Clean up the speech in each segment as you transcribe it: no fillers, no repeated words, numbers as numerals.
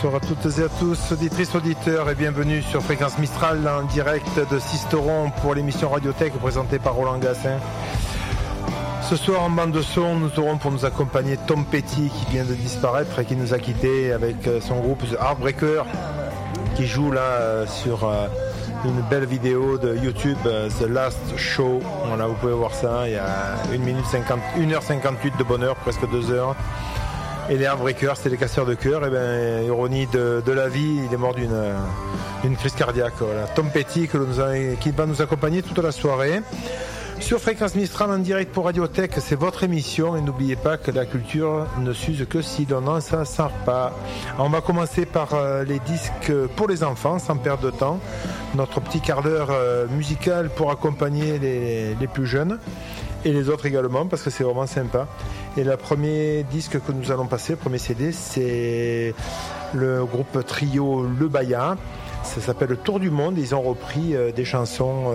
Bonsoir à toutes et à tous, auditrices, auditeurs, et bienvenue sur Fréquence Mistral en direct de Sisteron pour l'émission Radiothèque présentée par Roland Gassin. Ce soir en bande de son, nous aurons pour nous accompagner Tom Petty qui vient de disparaître et qui nous a quittés avec son groupe The Heartbreaker qui joue là sur une belle vidéo de YouTube, The Last Show. Voilà, vous pouvez voir ça, il y a 1h58 de bonheur, presque 2 heures. Et les Heartbreakers, c'est les casseurs de cœur. Et bien, ironie de la vie, il est mort d'une crise cardiaque. Voilà. Tom Petty qui va nous accompagner toute la soirée. Sur Fréquence Mistral en direct pour Radiothèque, c'est votre émission. Et n'oubliez pas que la culture ne s'use que si l'on n'en sert pas. Alors, on va commencer par les disques pour les enfants, sans perdre de temps. Notre petit quart d'heure musical pour accompagner les plus jeunes. Et les autres également, parce que c'est vraiment sympa. Et le premier disque que nous allons passer, le premier CD, c'est le groupe trio Le Baya. Ça s'appelle Le Tour du Monde. Ils ont repris des chansons,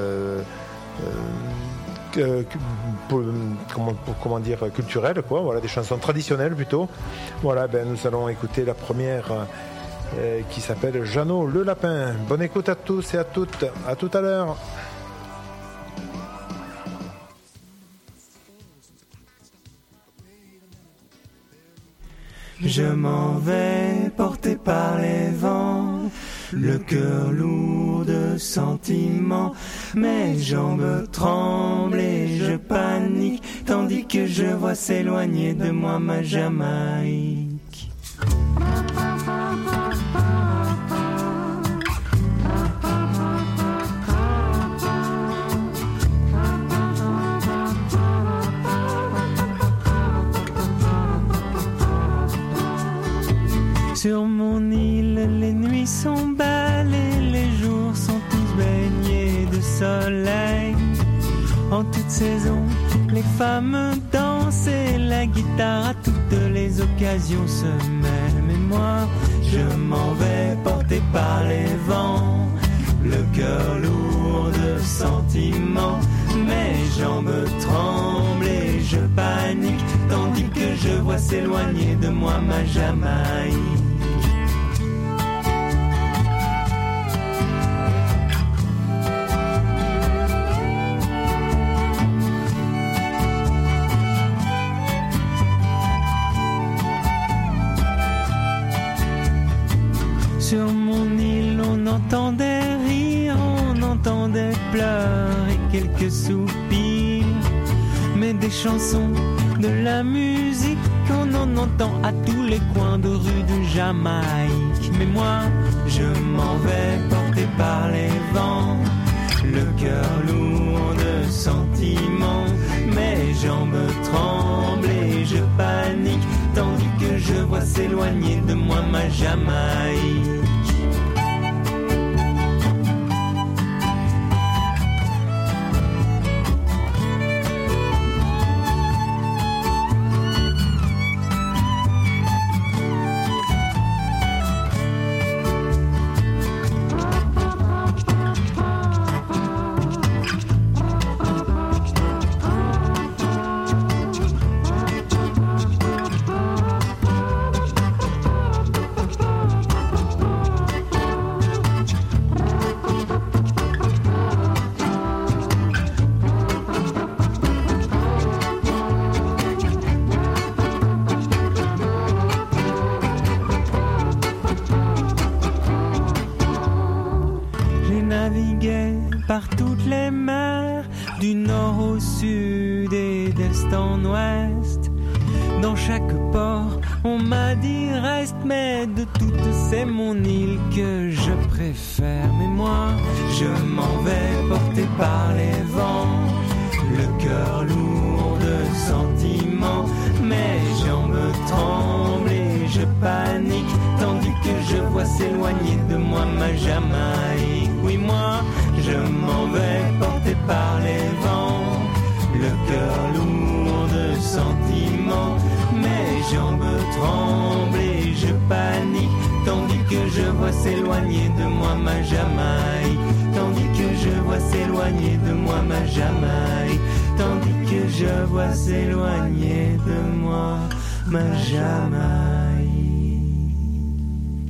comment dire, culturelles, quoi. Voilà, des chansons traditionnelles plutôt. Voilà, nous allons écouter la première qui s'appelle Jeannot le Lapin. Bonne écoute à tous et à toutes. À tout à l'heure. Je m'en vais porté par les vents, le cœur lourd de sentiments, mes jambes tremblent et je panique, tandis que je vois s'éloigner de moi ma Jamaïque. Sur mon île, les nuits sont belles et les jours sont tous baignés de soleil. En toute saison, les femmes dansent et la guitare à toutes les occasions se mêle. Mais moi, je m'en vais porté par les vents, le cœur lourd de sentiments, mes jambes tremblent et je panique, tandis que je vois s'éloigner de moi ma Jamaïque. Sur mon île, on entendait rire, on entendait pleurs et quelques soupirs. Mais des chansons, de la musique, on en entend à tous les coins de rue de Jamaïque. Mais moi, je m'en vais porté par les vents, le cœur lourd de sentiments, mes jambes tremblent et je panique, tandis que je vois s'éloigner de moi ma Jamaïque. Par toutes les mers, du nord au sud et d'est en ouest. Dans chaque port, on m'a dit reste, mais de toutes c'est mon île que je préfère. Mais moi, je m'en vais porté par les vents, le cœur lourd de sentiments, mes jambes tremblent et je panique, tandis que je vois s'éloigner de moi ma Jamaïque. Oui, moi, je m'en vais porté par les vents, le cœur lourd de sentiments, mes jambes tremblent et je panique, tandis que je vois s'éloigner de moi ma Jamaïque, tandis que je vois s'éloigner de moi ma Jamaïque, tandis que je vois s'éloigner de moi ma Jamaïque.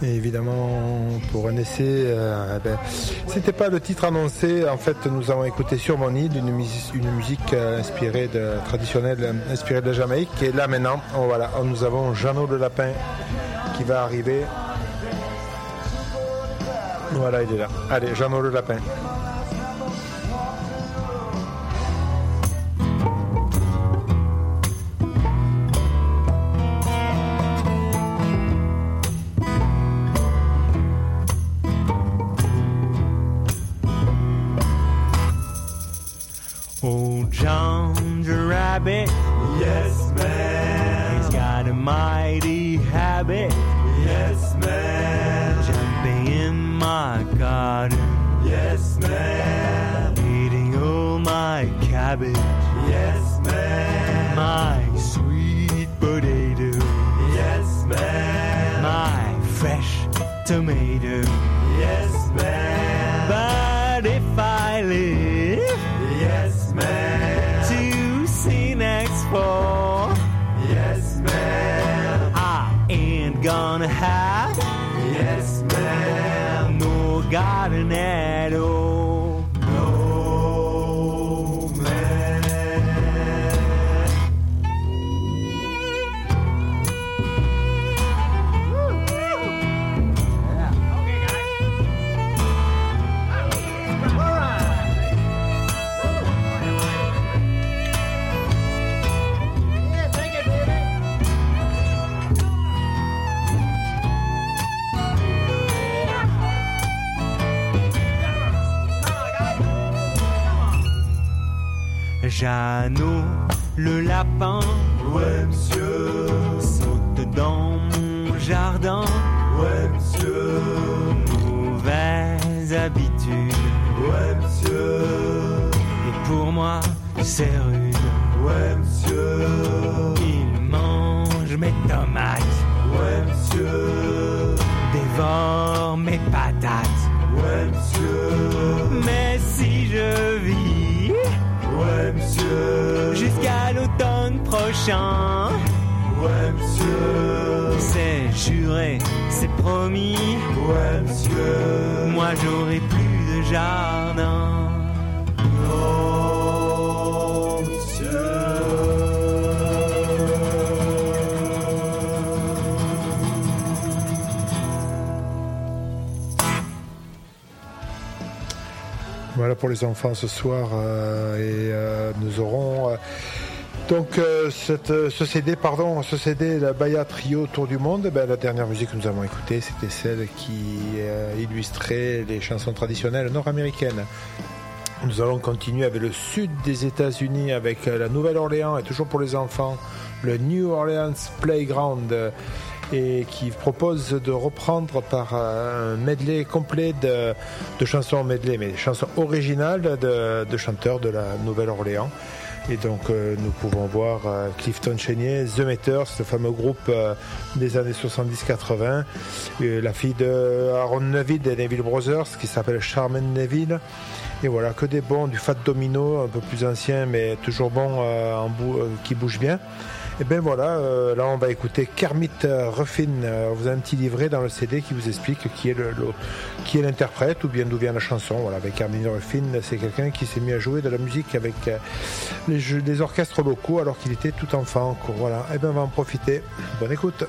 Et évidemment, pour un essai, c'était pas le titre annoncé. En fait, nous avons écouté Sur mon île, une musique traditionnelle, inspirée de la Jamaïque. Et là maintenant, nous avons Jeannot le Lapin qui va arriver. Voilà, il est là. Allez, Jeannot le Lapin. Old John the Rabbit, yes man, he's got a mighty habit, yes man, jumping in my garden, yes man, eating all my cabbage, yes man, my sweet potato, yes man, my fresh tomato, yes man, but if I live, yes man, to see next fall, yes man, I ain't gonna have, yes man, no garden at all. No man. Jeannot le lapin, Ouais monsieur, saute dans mon jardin, ouais monsieur, mauvaise habitude, ouais monsieur, et pour moi c'est rude. ouais monsieur, Il mange mes tomates, ouais monsieur, dévore mes patates. ouais monsieur, Mais si je vis ouais monsieur, jusqu'à l'automne prochain, ouais monsieur, c'est juré, c'est promis, ouais monsieur, moi j'aurai plus de jardin. non monsieur. Voilà pour les enfants ce soir nous aurons ce CD la Baya Trio Tour du Monde. La dernière musique que nous avons écoutée, c'était celle qui illustrait les chansons traditionnelles nord-américaines. Nous allons continuer avec le sud des États-Unis, avec la Nouvelle-Orléans, et toujours pour les enfants, le New Orleans Playground, et qui propose de reprendre par un medley complet de chansons medley, mais des chansons originales de chanteurs de la Nouvelle-Orléans. Et donc nous pouvons voir Clifton Chenier, The Meters, ce fameux groupe des années 70-80, la fille de Aaron Neville des Neville Brothers qui s'appelle Charmaine Neville. Et voilà, que des bons, du Fat Domino, un peu plus ancien mais toujours bon, qui bouge bien. Et bien voilà, là on va écouter Kermit Ruffin. Vous avez un petit livret dans le CD qui vous explique qui est l'interprète ou bien d'où vient la chanson. Voilà, avec Kermit Ruffin, c'est quelqu'un qui s'est mis à jouer de la musique avec les orchestres locaux alors qu'il était tout enfant. Voilà, et bien on va en profiter. Bonne écoute.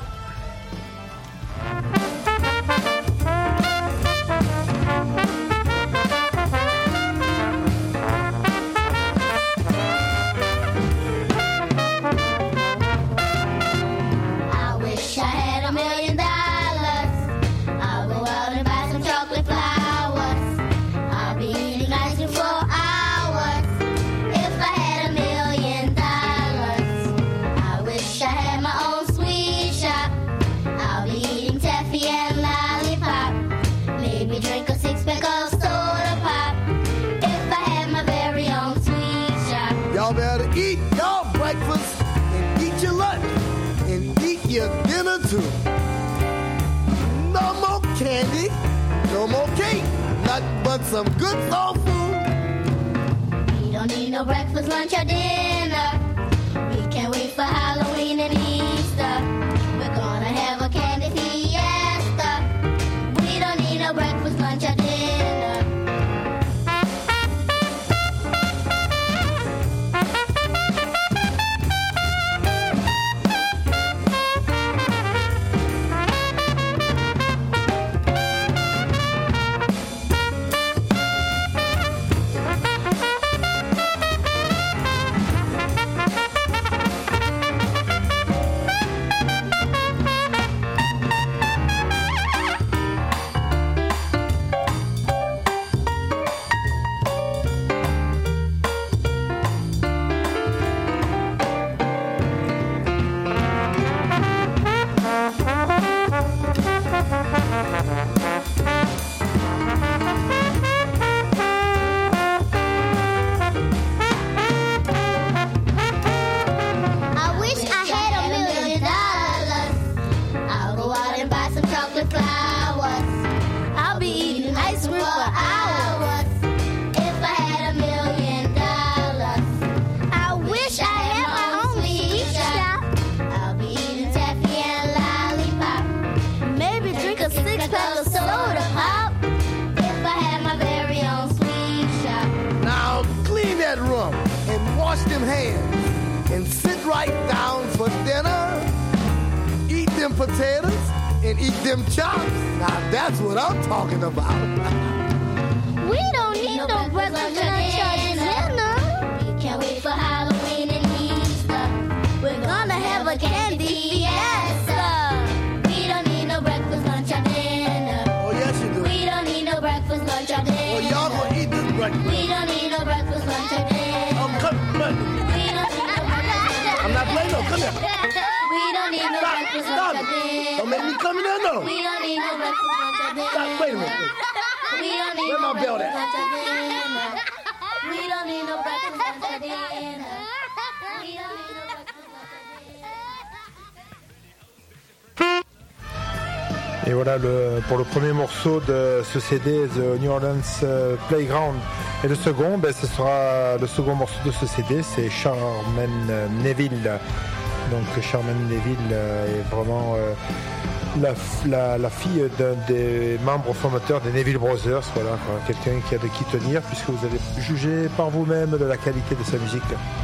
No more candy, no more cake, nothing but some good soul food. We don't need no breakfast, lunch, or dinner. We can't wait for Halloween and Easter. We're gonna have a candy fiesta. right down for dinner. Eat them potatoes and eat them chops. Now that's what I'm talking about. We don't need no breakfast, lunch, or dinner. We can't wait for Halloween and Easter. We're gonna have a candy fiesta. We don't need no breakfast, lunch, or dinner. Oh, yes, you do. We don't need no breakfast, lunch, or dinner. Oh, y'all gonna eat this breakfast. We don't need no breakfast, lunch, or dinner. Oh, come on. We don't need no breakfast. I'm not playing no. Come here. We don't need no breakfast, lunch, or dinner. Don't make me come in there, no. We don't need no breakfast, lunch, or dinner. Stop. Wait a minute. We don't need Where no my belt at? breakfast, lunch, or dinner. We don't need no breakfast, lunch, or dinner. We don't need no breakfast, lunch, or dinner. Et voilà pour le premier morceau de ce CD, The New Orleans Playground. Et le second, ce sera le second morceau de ce CD, c'est Charmaine Neville. Donc Charmaine Neville est vraiment la fille d'un des membres fondateurs des Neville Brothers. Voilà, quelqu'un qui a de qui tenir, puisque vous allez juger par vous-même de la qualité de sa musique.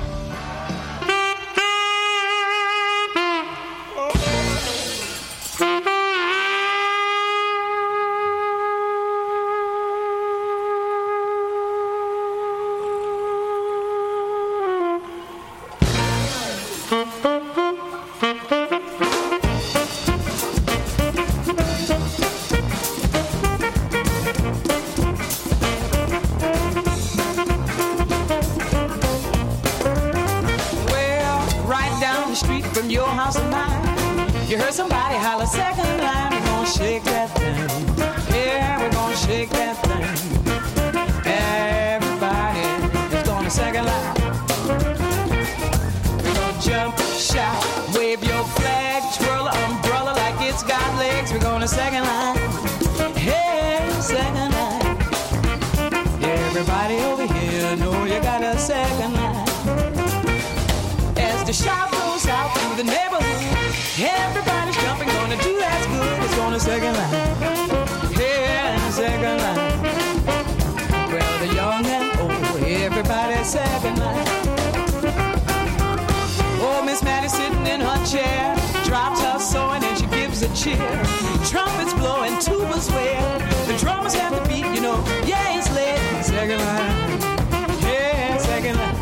Trumpets blowing, tubas where the drummers have the beat, you know. Yeah, it's late. Second line, yeah, second line.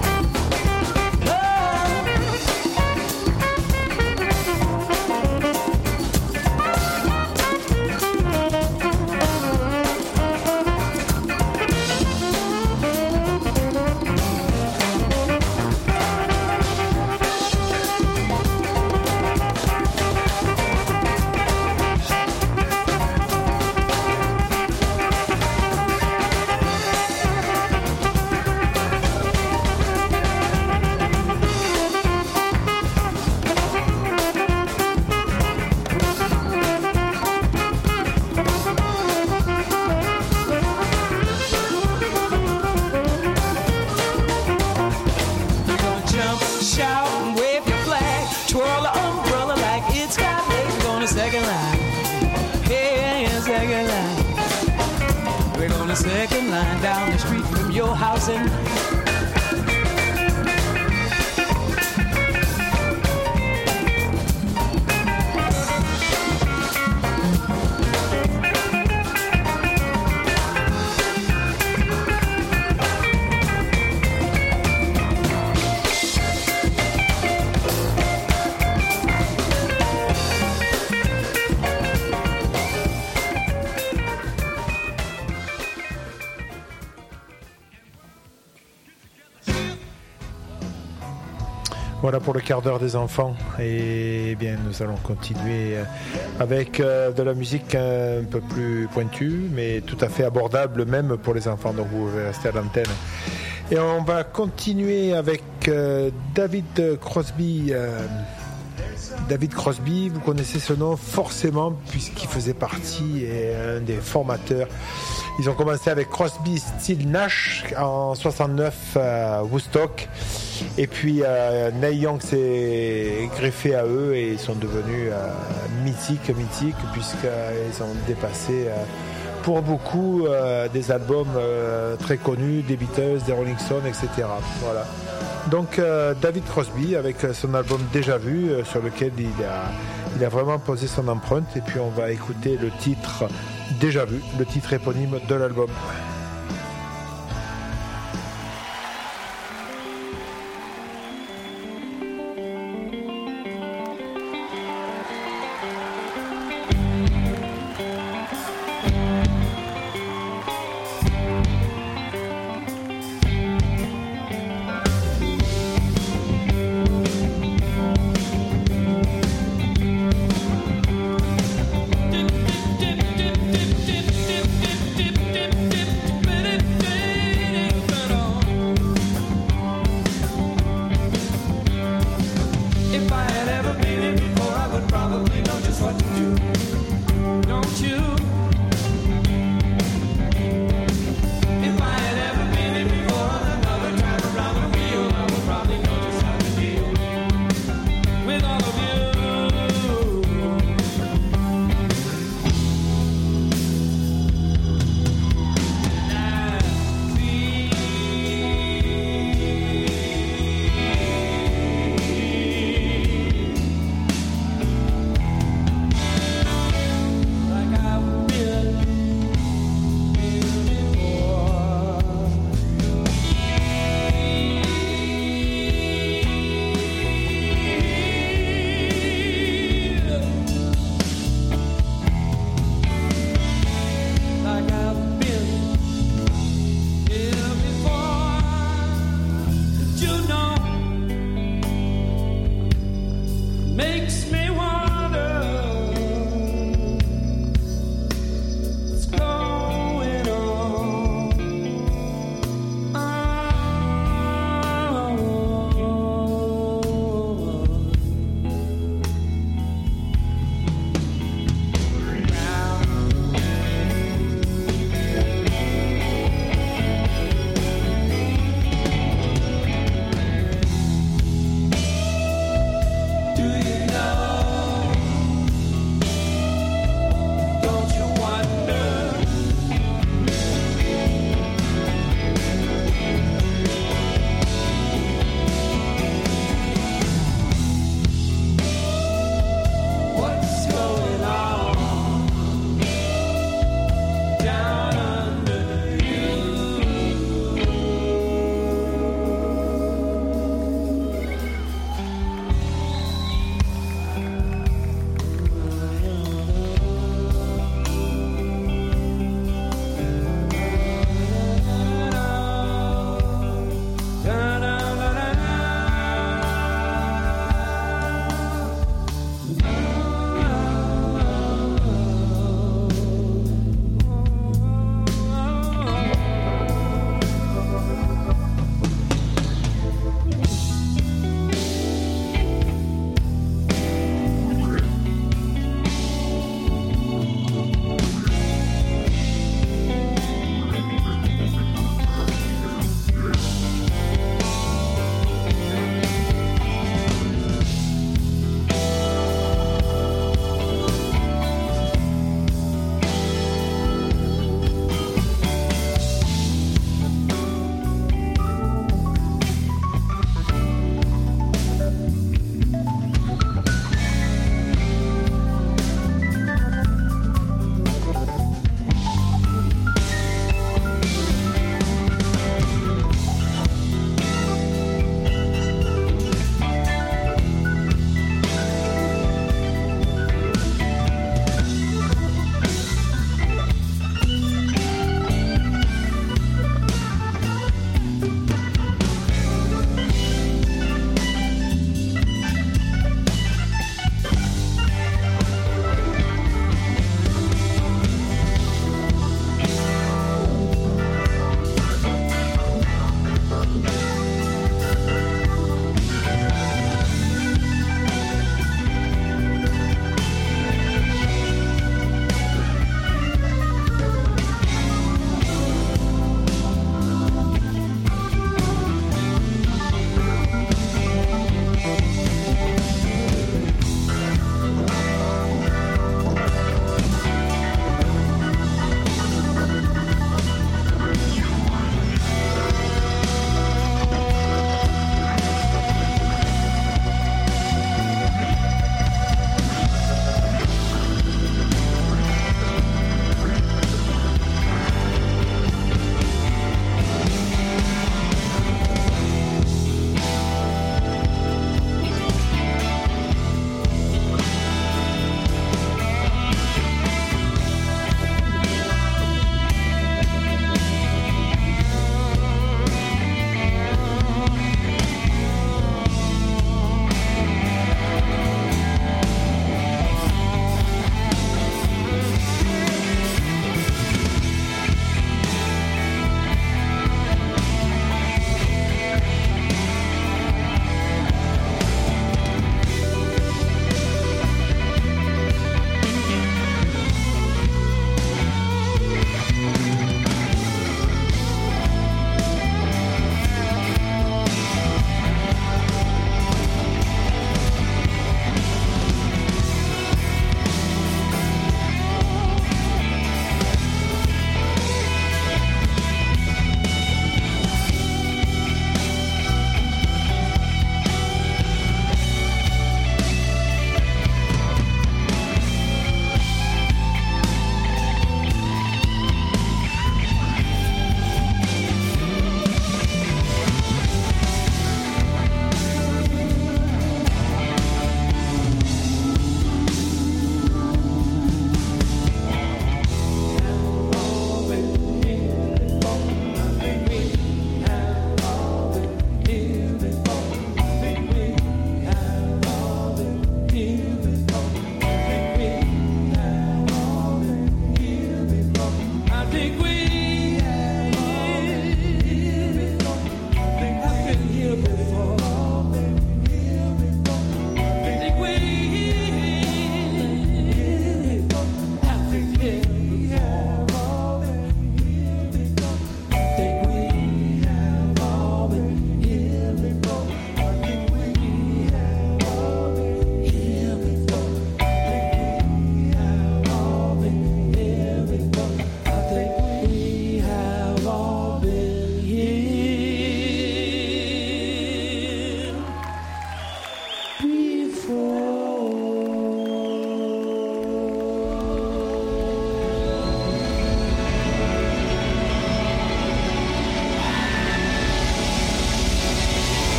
Second line down the street from your house and Voilà pour le quart d'heure des enfants. Et bien, nous allons continuer avec de la musique un peu plus pointue, mais tout à fait abordable même pour les enfants. Donc vous pouvez rester à l'antenne. Et on va continuer avec David Crosby. David Crosby, vous connaissez ce nom forcément puisqu'il faisait partie et un des formateurs. Ils ont commencé avec Crosby, Stills, Nash en 69 à Woodstock. Et puis Neil Young s'est greffé à eux et ils sont devenus mythiques puisqu'ils ont dépassé pour beaucoup des albums très connus, des Beatles, des Rolling Stones, etc. Voilà. Donc David Crosby avec son album Déjà Vu, sur lequel il a vraiment posé son empreinte. Et puis on va écouter le titre Déjà Vu, le titre éponyme de l'album.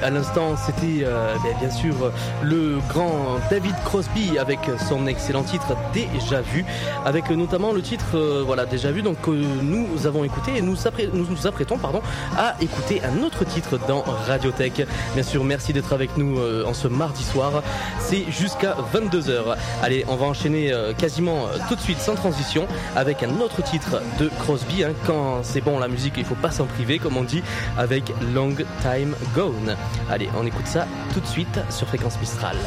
à l'instant, c'était bien sûr le grand David Crosby avec son excellent titre Déjà Vu, avec notamment le titre Déjà Vu, donc nous avons écouté et nous nous apprêtons à écouter un autre titre dans Radiothèque. Bien sûr, merci d'être avec nous en ce mardi soir, c'est jusqu'à 22h. Allez, on va enchaîner quasiment tout de suite sans transition avec un autre titre de Crosby, quand c'est bon la musique il faut pas s'en priver comme on dit, avec Long Time Gone. Allez, on écoute ça tout de suite sur Fréquence Mistral.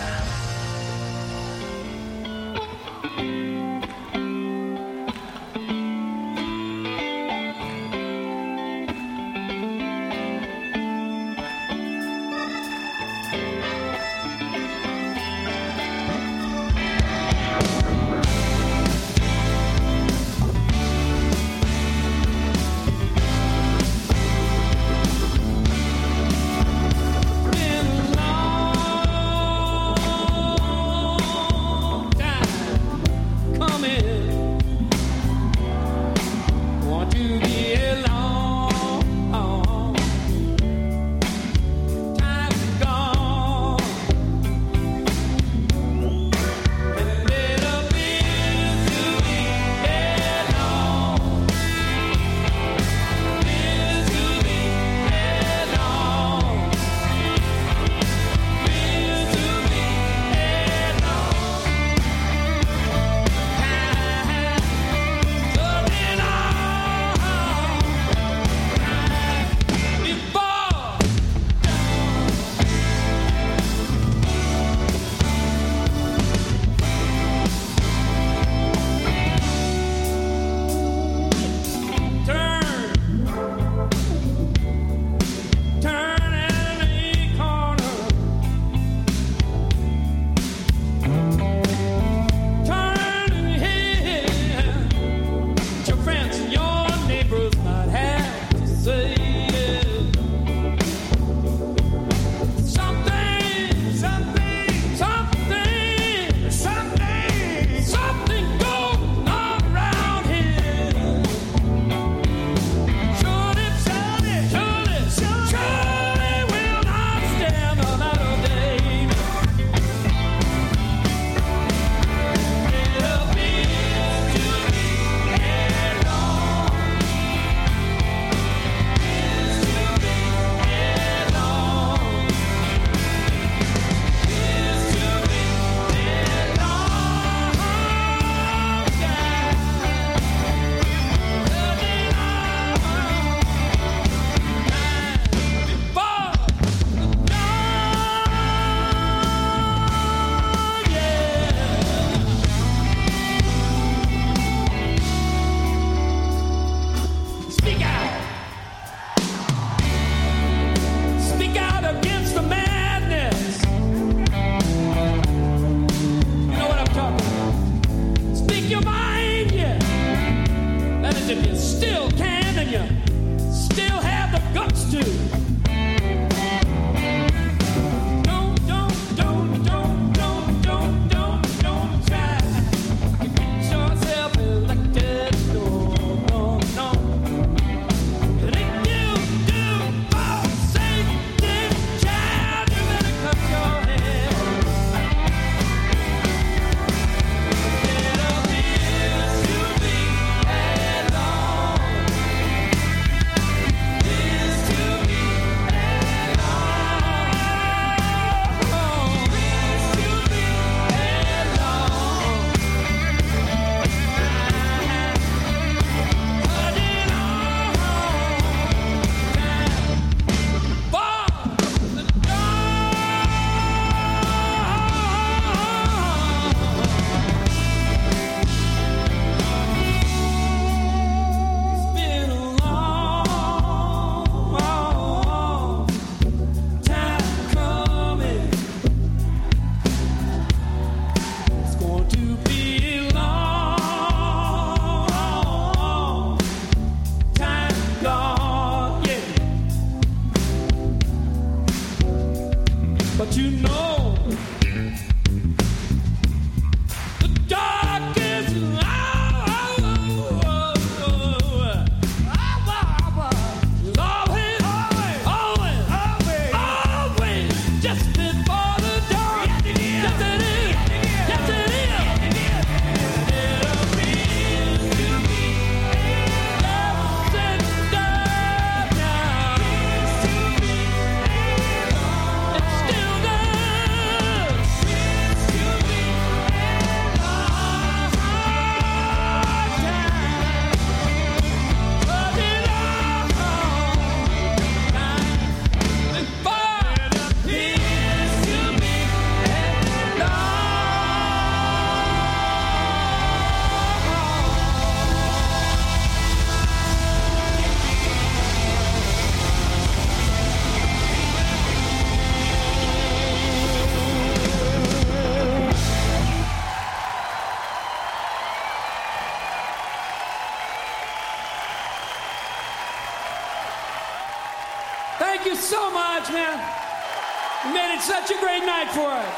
thank you so much, man. You made it such a great night for us.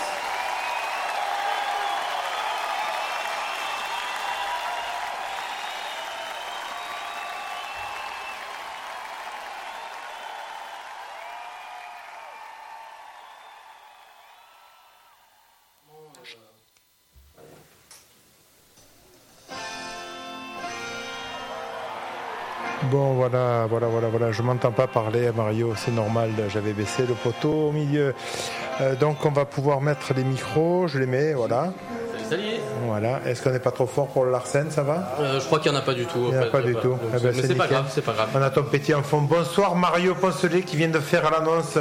Bon, voilà, je m'entends pas parler, Mario, c'est normal, j'avais baissé le poteau au milieu. Donc on va pouvoir mettre les micros, je les mets, voilà. Salut. Voilà, est-ce qu'on n'est pas trop fort pour le Larsen, ça va? Je crois qu'il n'y en a pas du tout. Il n'y en a pas du tout. Mais c'est pas grave, c'est pas grave. On a ton petit en fond. Bonsoir Mario Poncelet qui vient de faire l'annonce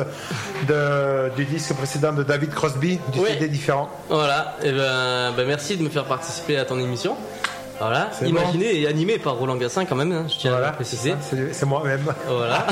du disque précédent de David Crosby, du CD différent. Voilà, et merci de me faire participer à ton émission. Voilà, imaginé et animé par Roland Gassin quand même, hein, je tiens à le préciser. C'est moi-même. Voilà.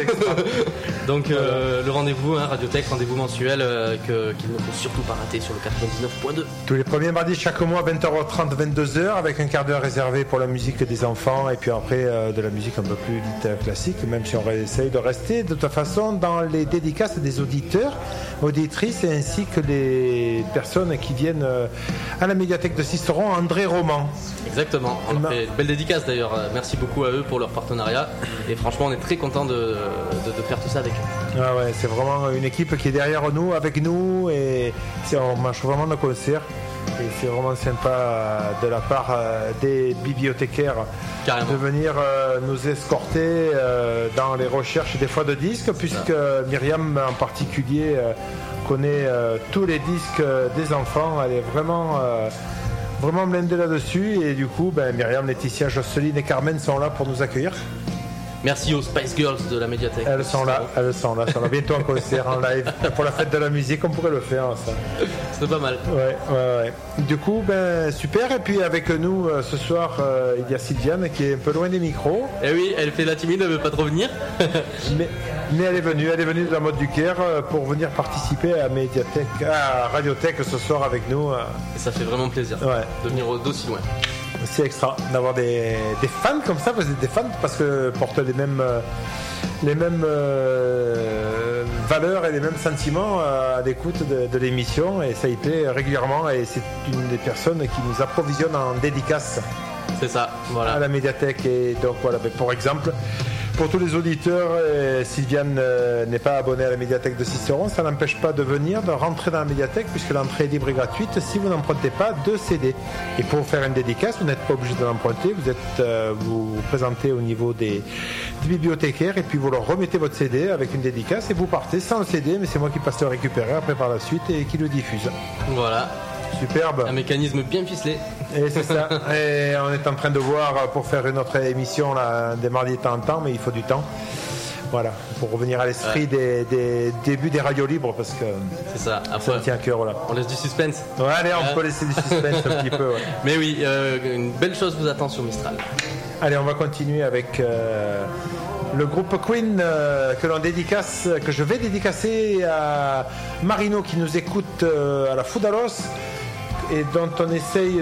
Donc le rendez-vous, Radiothèque, rendez-vous mensuel qu'il ne faut surtout pas rater sur le 99.2. Tous les premiers mardis chaque mois, 20h30, 22h, avec un quart d'heure réservé pour la musique des enfants et puis après de la musique un peu plus dite classique, même si on essaye de rester de toute façon dans les dédicaces des auditeurs, auditrices et ainsi que les personnes qui viennent à la médiathèque de Sisteron, André Roman. Exactement, on a fait une belle dédicace d'ailleurs, merci beaucoup à eux pour leur partenariat et franchement on est très content de faire tout ça avec eux. Ah ouais, c'est vraiment une équipe qui est derrière nous, avec nous et on marche vraiment nos concerts et c'est vraiment sympa de la part des bibliothécaires de venir nous escorter dans les recherches des fois de disques puisque Myriam en particulier connaît tous les disques des enfants, elle est vraiment blindée là-dessus et du coup Myriam, Laetitia, Jocelyne et Carmen sont là pour nous accueillir. Merci aux Spice Girls de la médiathèque. Elles sont là. Bientôt en concert, en live. Pour la fête de la musique, on pourrait le faire, ça. C'est pas mal. Ouais. Du coup, super. Et puis avec nous, ce soir, il y a Sylviane qui est un peu loin des micros. Eh oui, elle fait la timide, elle veut pas trop venir. mais elle est venue de la Motte du Caire pour venir participer à Radiothèque ce soir avec nous. Et ça fait vraiment plaisir de venir d'aussi loin. C'est extra d'avoir des fans comme ça, des fans parce que portent les mêmes valeurs et les mêmes sentiments à l'écoute de l'émission et ça y plaît régulièrement et c'est une des personnes qui nous approvisionne en dédicaces. C'est ça, voilà. À la médiathèque et donc voilà, pour exemple. Pour tous les auditeurs, Sylviane n'est pas abonnée à la médiathèque de Sisteron, ça n'empêche pas de venir, de rentrer dans la médiathèque puisque l'entrée est libre et gratuite si vous n'empruntez pas de CD. Et pour faire une dédicace, vous n'êtes pas obligé de l'emprunter, vous vous présentez au niveau des bibliothécaires et puis vous leur remettez votre CD avec une dédicace et vous partez sans le CD, mais c'est moi qui passe le récupérer après par la suite et qui le diffuse. Voilà. Superbe. Un mécanisme bien ficelé. Et c'est ça. Et on est en train de voir pour faire une autre émission là, des mardis de temps en temps, mais il faut du temps. Voilà, pour revenir à l'esprit des débuts des radios libres parce que c'est ça. Après, ça me tient à cœur là. On laisse du suspense. Ouais, allez, on peut laisser du suspense un petit peu. Ouais. Mais oui, une belle chose vous attend sur Mistral. Allez, on va continuer avec le groupe Queen que je vais dédicacer à Marino qui nous écoute à la Foudalos et dont on essaye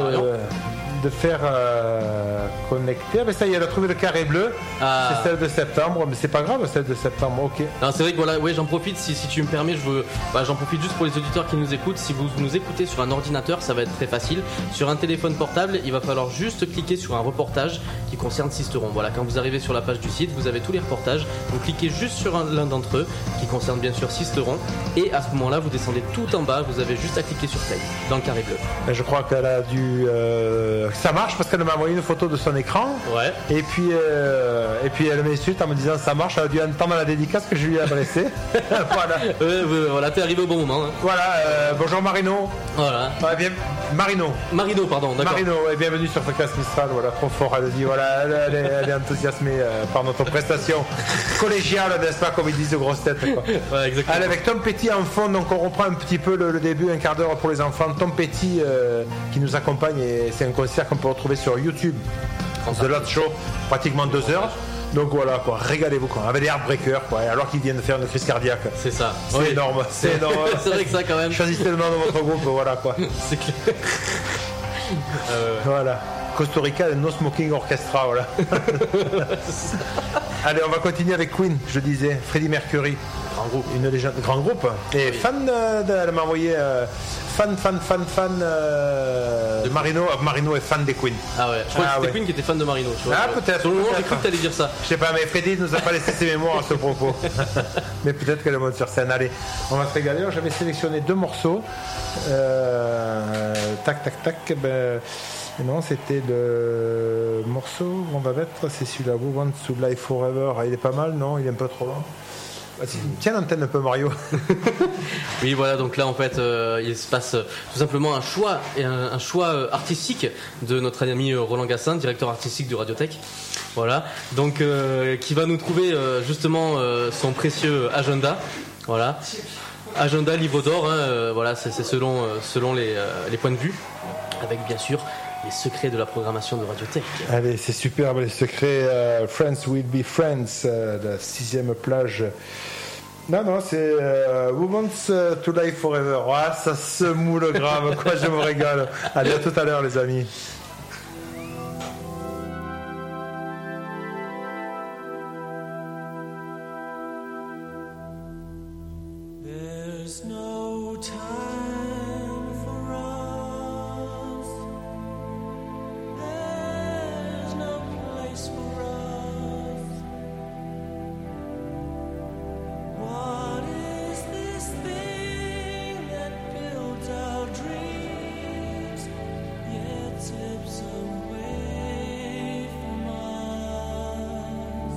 de faire connecter. Mais ça y est, elle a trouvé le carré bleu. C'est celle de septembre, mais c'est pas grave, celle de septembre, ok. Non, c'est vrai que voilà, j'en profite, si tu me permets, j'en profite juste pour les auditeurs qui nous écoutent. Si vous nous écoutez sur un ordinateur, ça va être très facile. Sur un téléphone portable, il va falloir juste cliquer sur un reportage qui concerne Sisteron. Voilà, quand vous arrivez sur la page du site, vous avez tous les reportages. Vous cliquez juste sur l'un d'entre eux, qui concerne bien sûr Sisteron. Et à ce moment-là, vous descendez tout en bas, vous avez juste à cliquer sur Play, dans le carré bleu. Et je crois qu'elle a dû... ça marche parce qu'elle m'a envoyé une photo de son écran. Ouais. Et puis elle m'insulte en me disant ça marche. Elle a dû entendre la dédicace que je lui ai adressée. Voilà. Voilà, t'es arrivé au bon moment. Hein. Voilà. Bonjour Marino. Voilà. Bien, Marino, pardon. D'accord. Marino, et bienvenue sur Fréquence Mistral. Voilà, trop fort. Elle dit voilà, elle est enthousiasmée par notre prestation collégiale, n'est-ce pas, comme ils disent de grosses têtes. Quoi. Ouais, exactement. Allez, avec Tom Petty en fond, donc on reprend un petit peu le début, un quart d'heure pour les enfants. Tom Petty qui nous accompagne et c'est un concert qu'on peut retrouver sur YouTube. The Lot Show, pratiquement 2 heures. Donc voilà, quoi, régalez-vous quoi. Avec les Heartbreakers, quoi, alors qu'ils viennent de faire une crise cardiaque. C'est ça. C'est énorme. C'est énorme. C'est vrai que ça quand même. Choisissez le nom de votre groupe, voilà quoi. C'est clair. Voilà. Costa Rica, No Smoking Orchestra, voilà. Allez, on va continuer avec Queen, je disais. Freddie Mercury. Grand groupe. Une légende, grand groupe. Et fan elle m'a envoyé fan de Marino. Marino est fan des Queen. Ah ouais, je crois que c'était Queen qui était fan de Marino. Tu vois, peut-être. Sur le moment, j'ai cru que t'allais dire ça. Je sais pas, mais Freddy nous a pas laissé ses mémoires à ce propos. Mais peut-être qu'elle monte sur scène. Allez, on va se régaler. J'avais sélectionné 2 morceaux. Tac. Non, c'était le morceau qu'on va mettre. C'est celui-là, Who Wants to Live Forever. Ah, il est pas mal, non? Il est un peu trop long. Tiens l'antenne un peu, Mario. Oui, voilà, donc là en fait il se passe tout simplement un choix artistique de notre ami Roland Gassin, directeur artistique de Radiotech. Voilà, donc qui va nous trouver justement son précieux agenda. Voilà, agenda livre d'or, hein, voilà, c'est selon les points de vue, avec bien sûr les secrets de la programmation de Radiotech. Allez, c'est superbe, les secrets. Friends will be friends, la 6e plage. Non, c'est Who Wants to Live Forever. Ah, ça se moule grave, quoi, je me régale. Allez, à tout à l'heure, les amis. There's no time for us. There's no place for us. What is this thing that builds our dreams, yet slips away from us?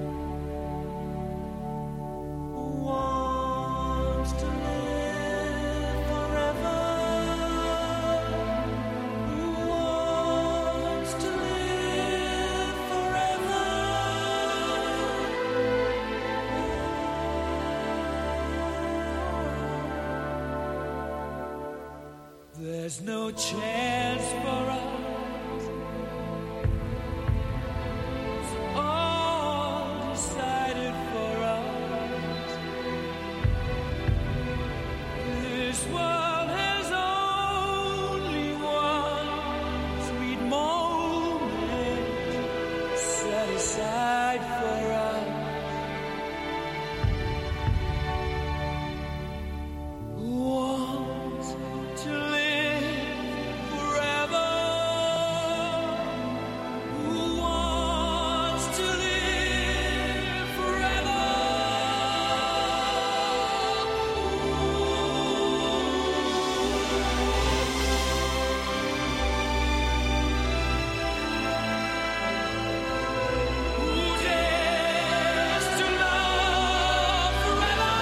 Who wants to live forever? Who wants to live forever? There's no chance for us. It's all decided for us. This world has only one sweet moment set aside for us. Who wants to live forever? Who wants to live forever? Who dares to love forever?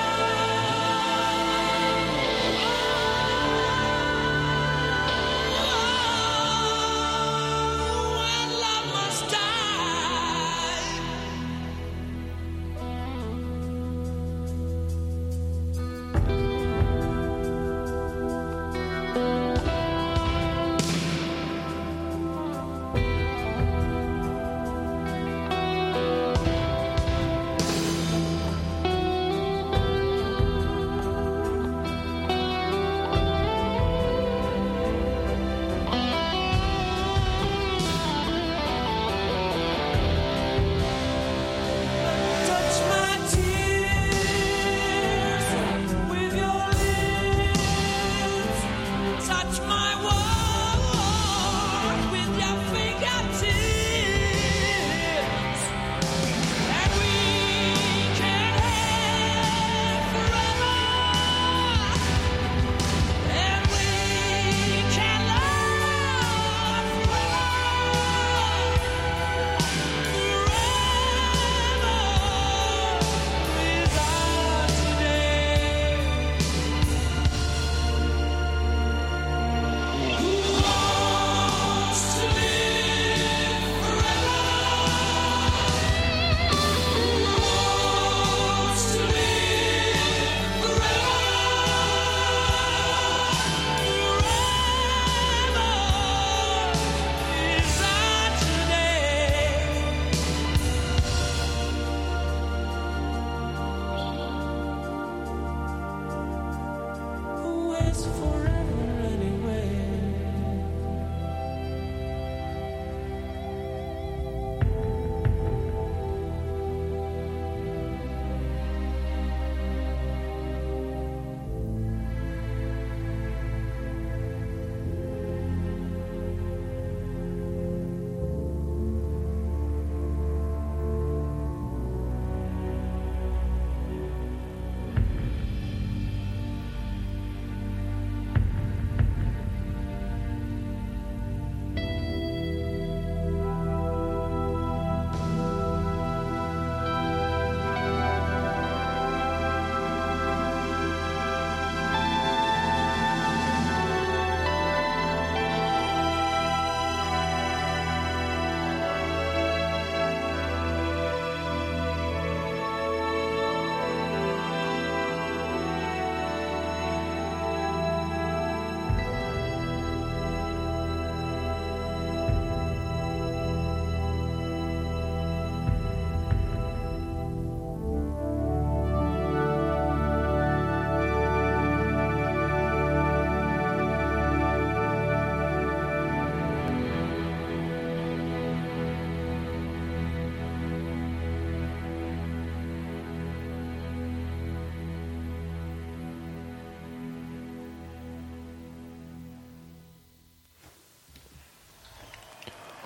When love must die. Touch my tears with your lips. Touch my world with your fingertips. And we can have forever. And we can love Who is forever anyway?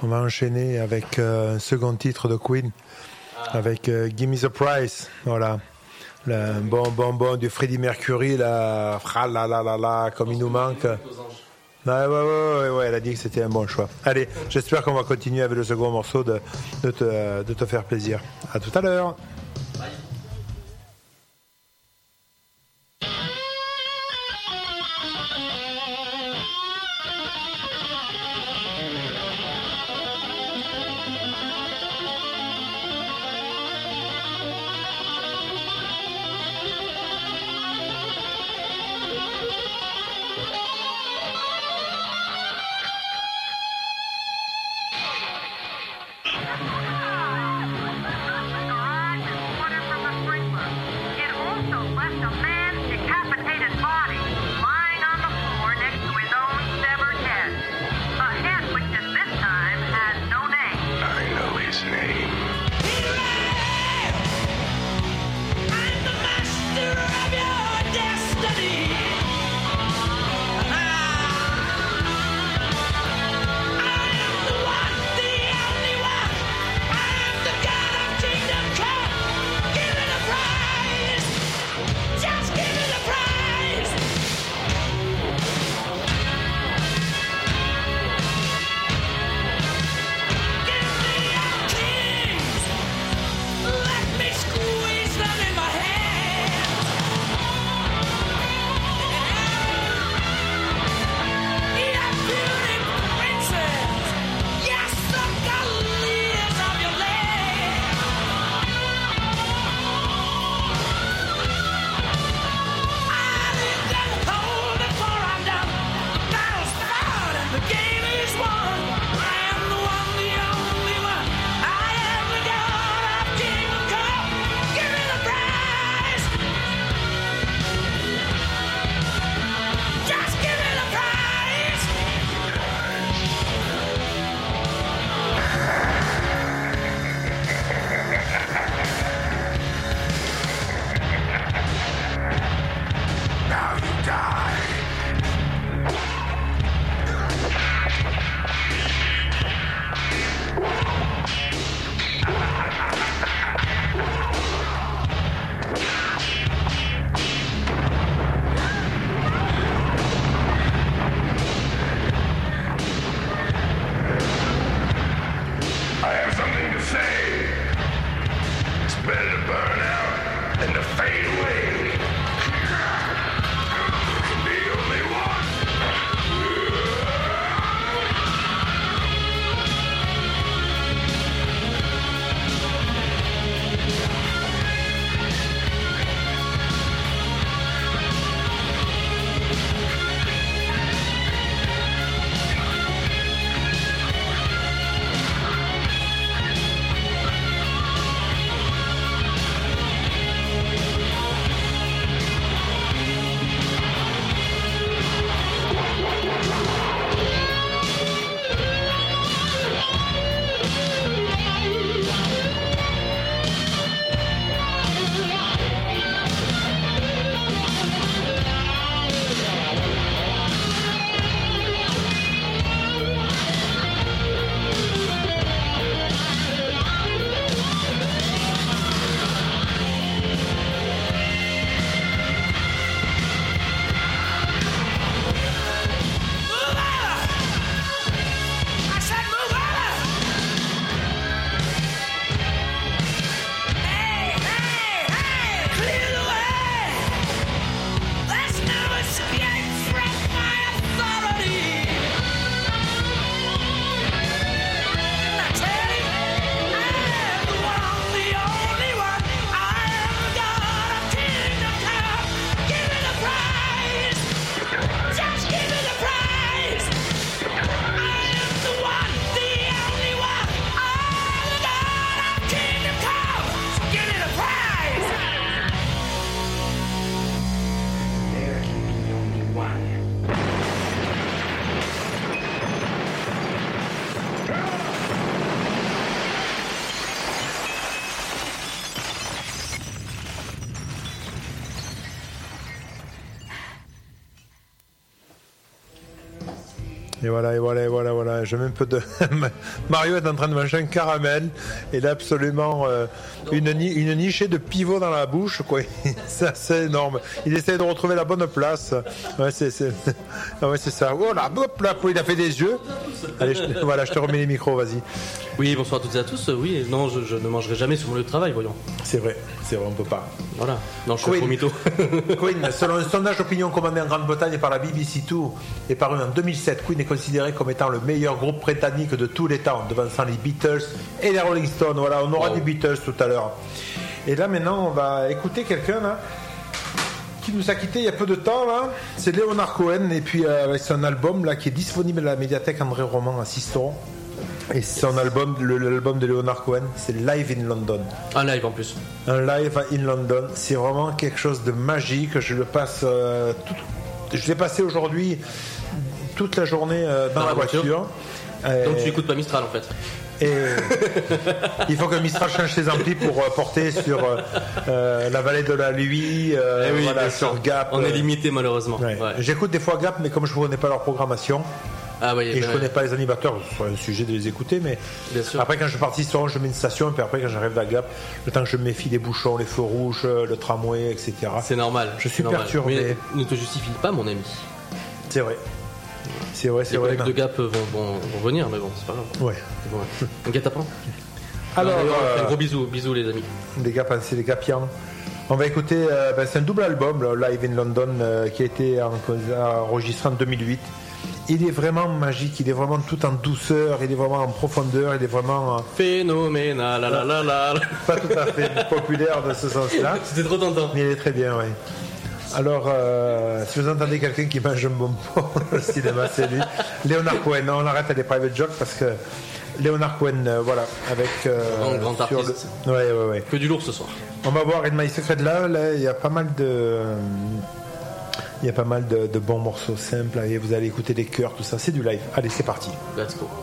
On va enchaîner avec un second titre de Queen, avec Give Me the Price, voilà. Le bon du Freddie Mercury, là, comme il nous manque. Ouais, elle a dit que c'était un bon choix. Allez, j'espère qu'on va continuer avec le second morceau de te faire plaisir. À tout à l'heure. Et voilà. Je mets un peu de. Mario est en train de manger un caramel. Il a absolument une nichée de pivot dans la bouche, quoi. C'est assez énorme. Il essaie de retrouver la bonne place. Ouais, c'est ça. Oh là, hop là, il a fait des yeux. Allez, je te remets les micros, vas-y. Oui, bonsoir à toutes et à tous. Oui, non, je ne mangerai jamais sur mon lieu de travail, voyons. C'est vrai, on peut pas. Voilà. Non, je suis trop mytho. Queen, selon un sondage d'opinion commandé en Grande-Bretagne par la BBC2 et paru en 2007, Queen est considéré comme étant le meilleur groupe britannique de tous les temps, devançant les Beatles et les Rolling Stones. Voilà, on aura des Beatles tout à l'heure. Et là, maintenant, on va écouter quelqu'un là qui nous a quitté il y a peu de temps là. C'est Leonard Cohen et puis avec son album là qui est disponible à la médiathèque André Roman à Sisteron. Et son album, l'album de Leonard Cohen, c'est Live in London. Un live en plus. Un live in London, c'est vraiment quelque chose de magique. Je le passe, je l'ai passé aujourd'hui toute la journée dans la voiture. Donc tu écoutes pas Mistral en fait. Et il faut que Mistral change ses amplis pour porter sur la vallée de la Lui, sur Gap. On est limité malheureusement. Ouais. Ouais. J'écoute des fois Gap, mais comme je ne connais pas leur programmation. Et je connais pas les animateurs, c'est un sujet de les écouter, mais après quand je suis parti sur je mets une station, et puis après quand j'arrive à Gap, le temps que je me méfie des bouchons, les feux rouges, le tramway, etc. C'est normal. Je suis perturbé. Mais ne te justifie pas, mon ami. C'est vrai. C'est vrai. Les collègues de Gap vont venir, mais bon, c'est pas grave. Ouais. On guette après. Alors, un gros bisous les amis. Les Gap, c'est les Gapiens. On va écouter, c'est un double album, Live in London, qui a été enregistré en 2008. Il est vraiment magique, il est vraiment tout en douceur, il est vraiment en profondeur, il est vraiment phénoménal, pas tout à fait populaire de ce sens-là. C'était trop tentant. Mais il est très bien, oui. Alors, si vous entendez quelqu'un qui mange un bonbon au cinéma, c'est lui. Leonard Cohen. On arrête à des private jokes parce que Leonard Cohen, voilà, avec un grand artiste. Ouais. Que du lourd ce soir. On va voir In My Secret là, il y a pas mal de. Il y a pas mal de bons morceaux simples et vous allez écouter les chœurs, tout ça. C'est du live. Allez, c'est parti. Let's go.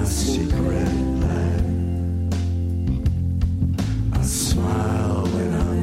Smile when I'm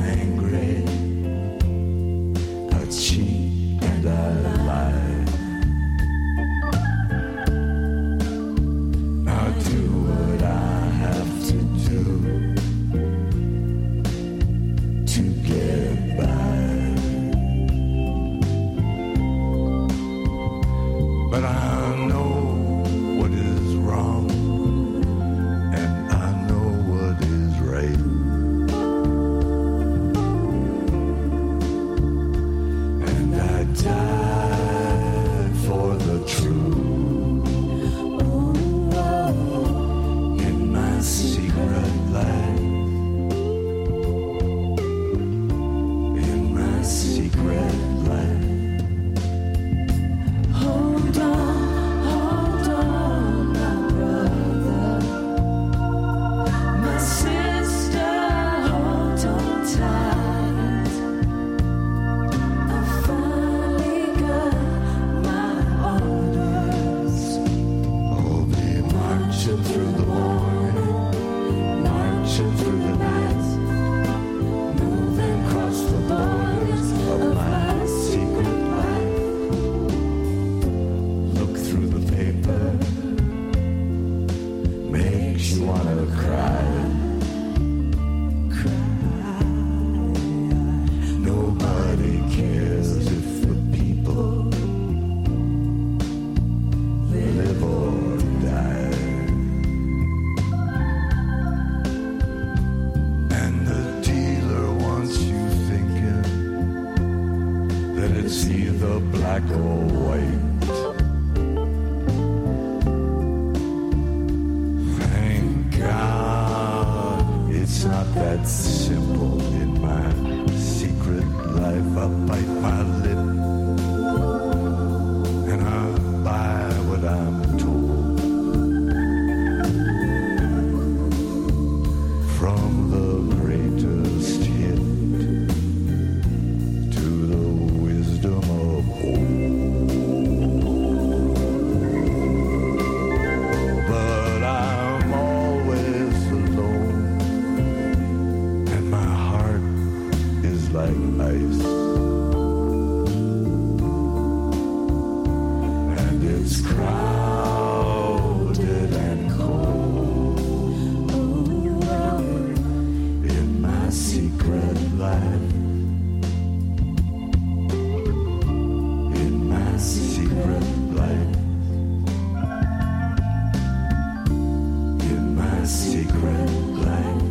black or white. Thank God it's not that simple in my secret life. I bite my lip and I buy what I'm told. From the greatest hit to the wisdom of old. But I'm always alone, and my heart is like ice, and it's crowded and cold in my secret life. In my secret life. In my secret life.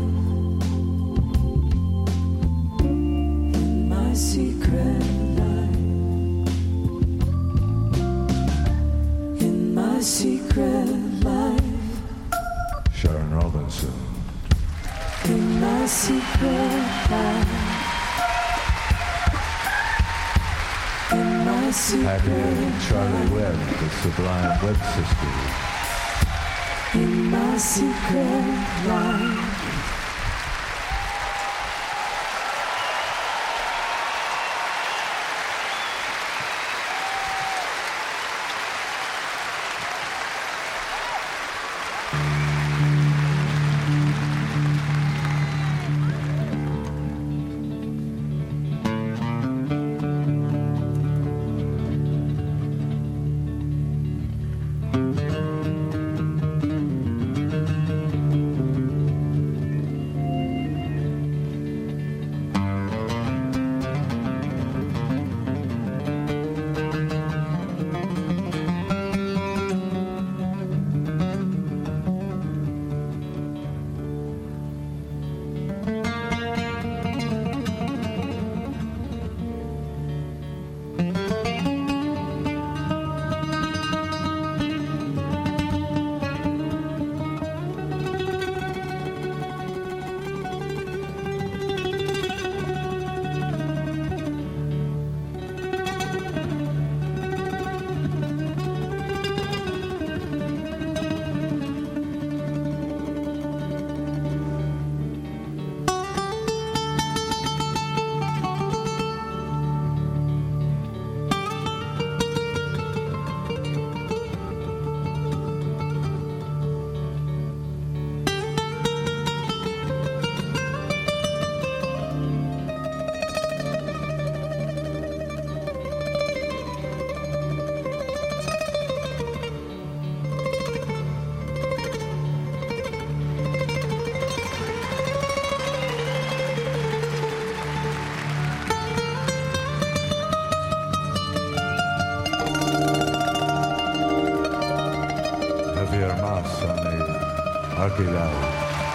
My secret life. In my secret life. Sharon Robinson. In my secret life. In my Patty and secret Charlie Webb, the Sublime Webb Sisters. in my secret life. Javier Mas on the Archilao.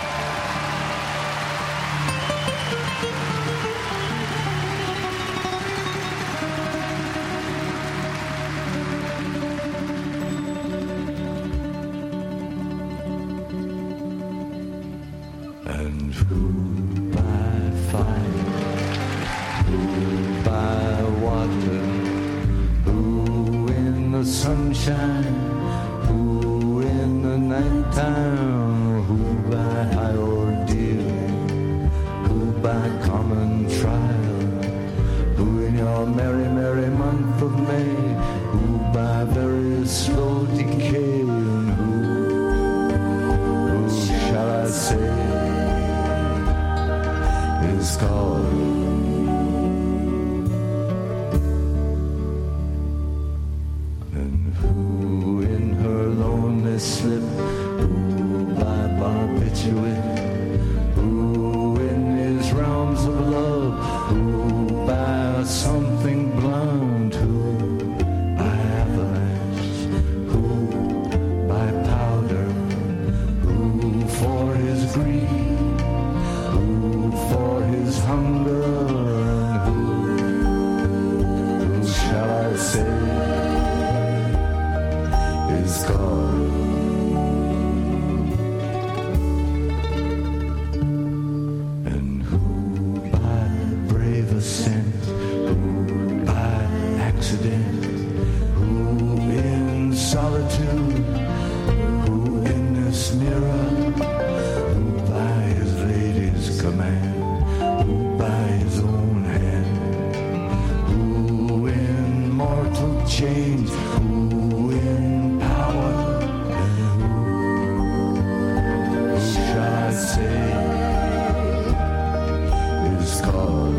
And who by fire, who by water, who in the sunshine, who in the nighttime, who by high ordeal, who by common trial, who in your merry, merry month of May, who by very slow decay, and who shall I say, is called and who in her lonely slip, who by barbiturate, who in his realms of love, who by something blunt, who by avalanche, who by powder, who for his greed, who for his hunger, and who shall I say who by his own hand, who in mortal chains, who in power, and who shall I say is called?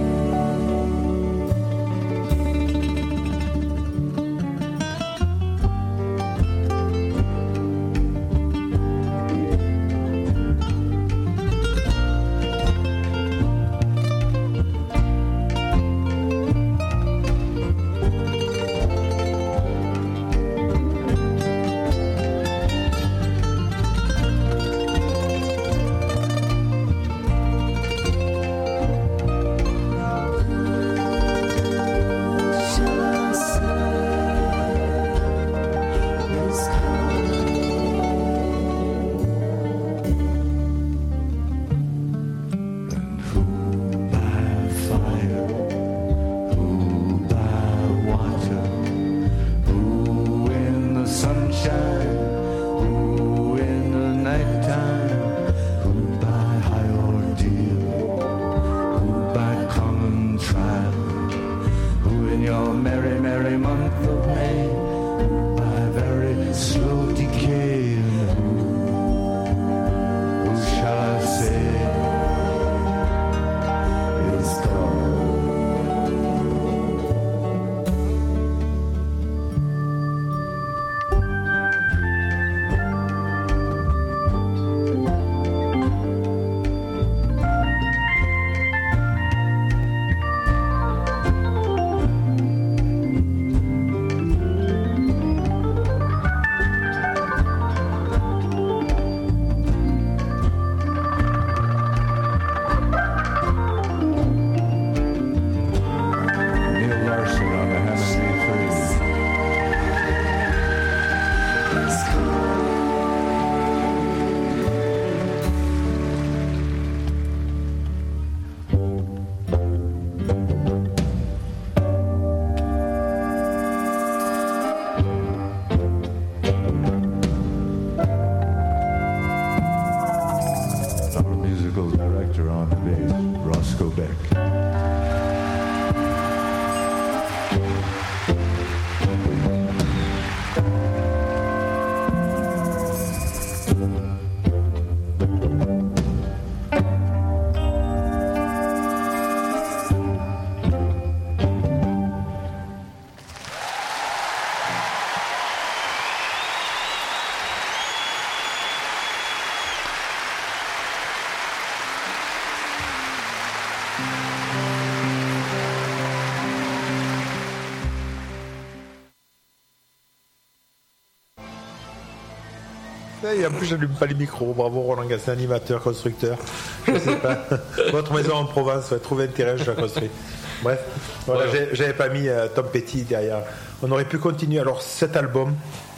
Et en plus, j'allume pas les micros. Bravo Roland Gassin, animateur, constructeur. Je sais pas. Votre maison en Provence, ouais, trouver un terrain, je la construis. Bref, voilà, ouais. J'avais pas mis Tom Petty derrière. On aurait pu continuer. Alors, cet album,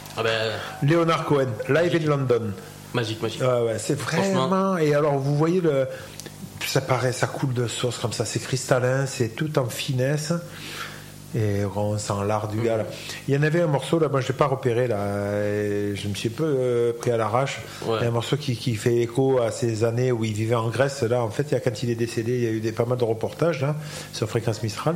Leonard Cohen, Live in London. Magique. Ouais, c'est vraiment. Et alors, vous voyez ça coule de source comme ça. C'est cristallin, c'est tout en finesse. Et on sent l'art du gars là. Il y en avait un morceau là, moi je l'ai pas repéré là, et je me suis un peu pris à l'arrache. Ouais. Il y a un morceau qui fait écho à ces années où il vivait en Grèce là. En fait, quand il est décédé, il y a eu pas mal de reportages là sur Fréquence Mistral.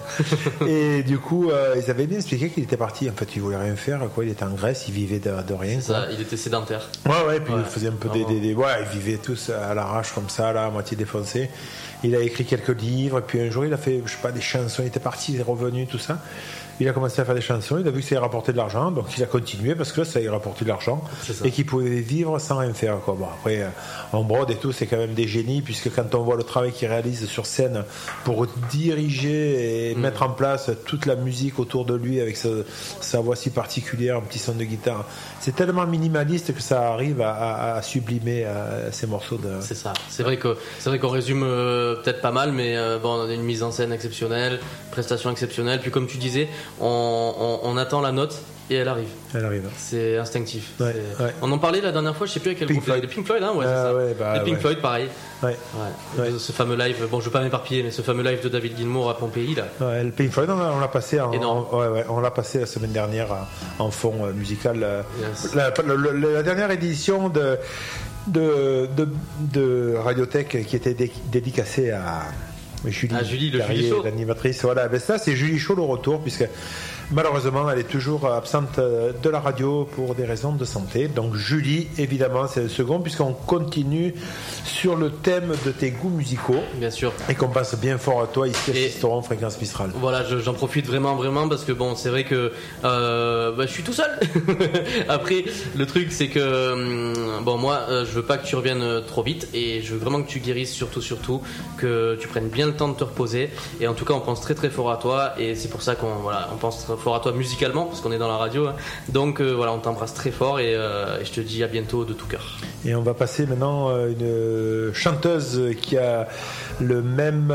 Et du coup, ils avaient bien expliqué qu'il était parti. En fait, il voulait rien faire. Quoi, il était en Grèce, il vivait de rien. Ça, il était sédentaire. Ouais. Puis il faisait un peu des ils vivaient tous à l'arrache comme ça là, à moitié défoncé. Il a écrit quelques livres, et puis un jour il a fait, je sais pas, des chansons, il était parti, il est revenu, tout ça. Il a commencé à faire des chansons, il a vu que ça lui rapportait de l'argent, donc il a continué parce que là, ça lui rapportait de l'argent et qu'il pouvait vivre sans rien faire. Quoi. Bon, après, en brode et tout, c'est quand même des génies, puisque quand on voit le travail qu'il réalise sur scène pour diriger et mettre en place toute la musique autour de lui avec sa voix si particulière, un petit son de guitare, c'est tellement minimaliste que ça arrive à sublimer ces morceaux de... C'est ça. C'est vrai qu'on résume peut-être pas mal, mais bon, on a une mise en scène exceptionnelle, prestation exceptionnelle, puis comme tu disais, on attend la note et elle arrive. C'est instinctif. Ouais. On en parlait la dernière fois, je sais plus à quel groupe. Les Pink Floyd, hein, c'est ça. Les Pink Floyd, pareil. Ouais. Ce fameux live, bon, je veux pas m'éparpiller, mais ce fameux live de David Gilmour à Pompéi là. Ouais, le Pink Floyd, on l'a passé. On l'a passé la semaine dernière en fond musical. Yes. La dernière édition de Radiothèque qui était dédicacée à Julie Carrier, l'animatrice. Voilà, ben ça c'est Julie Chaud le retour, puisque malheureusement elle est toujours absente de la radio pour des raisons de santé. Donc Julie, évidemment, c'est le second, puisqu'on continue sur le thème de tes goûts musicaux. Bien sûr. Et qu'on passe bien fort à toi ici à Sisteron, Fréquence Mistral. Voilà, j'en profite vraiment parce que bon, c'est vrai que je suis tout seul. Après, le truc c'est que moi, je veux pas que tu reviennes trop vite, et je veux vraiment que tu guérisses, surtout que tu prennes bien le temps de te reposer. Et en tout cas, on pense très très fort à toi, et c'est pour ça qu'on pense très fort à toi musicalement, parce qu'on est dans la radio. Hein. Donc on t'embrasse très fort, et je te dis à bientôt de tout cœur. Et on va passer maintenant une chanteuse qui a les mêmes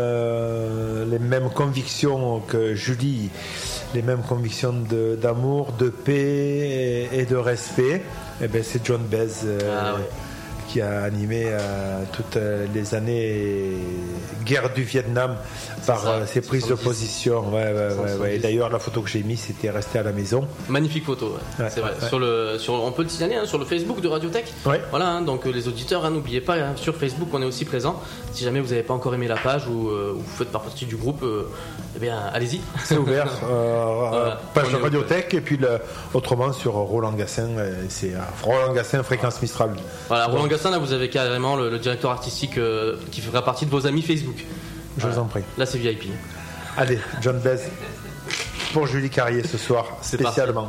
convictions que Julie, les mêmes convictions d'amour, de paix et de respect. Et ben c'est John Baez. Qui a animé toutes les années guerre du Vietnam par ses prises de position. Ouais. Et d'ailleurs, la photo que j'ai mise, c'était resté à la maison. Magnifique photo, c'est vrai. Ouais. On peut le signaler sur le Facebook de Radiothèque. Ouais. Voilà, hein, donc les auditeurs, n'oubliez pas, sur Facebook, on est aussi présent. Si jamais vous n'avez pas encore aimé la page ou vous faites partie du groupe, allez-y. C'est ouvert. Page de Radiothèque, et puis autrement sur Roland Gassin, c'est Roland Gassin, Fréquence Mistral. Voilà, Roland Gassin, là vous avez carrément le directeur artistique qui fera partie de vos amis Facebook. Je vous en prie. Là c'est VIP. Allez, John Baez pour Julie Carrier ce soir, spécialement.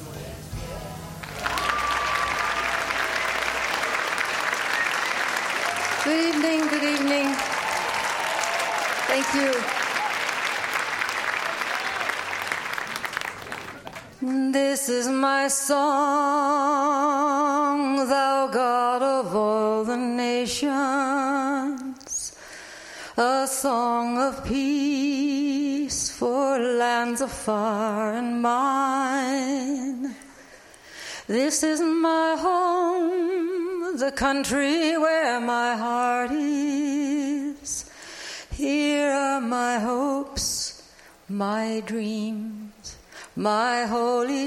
Good evening. Thank you. This is my song, thou God of all the nations, a song of peace for lands afar and mine. This is my home, the country where my heart is. Here are my hopes, my dreams, my holy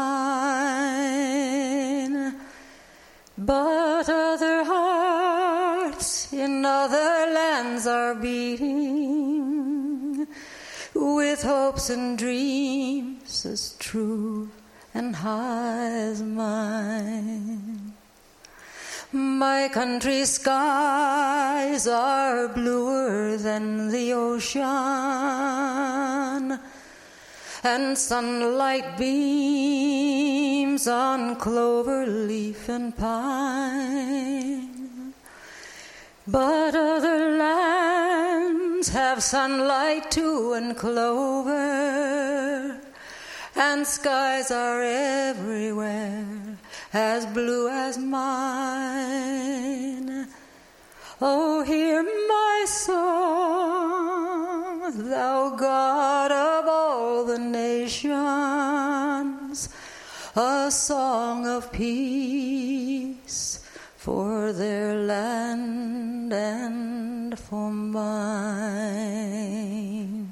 shrine. But other hearts in other lands are beating with hopes and dreams as true and high as mine. My country's skies are bluer than the ocean, and sunlight beams on clover leaf and pine. But other lands have sunlight too and clover, and skies are everywhere as blue as mine. Oh, hear my song, thou God of all the nations, a song of peace for their land and for mine.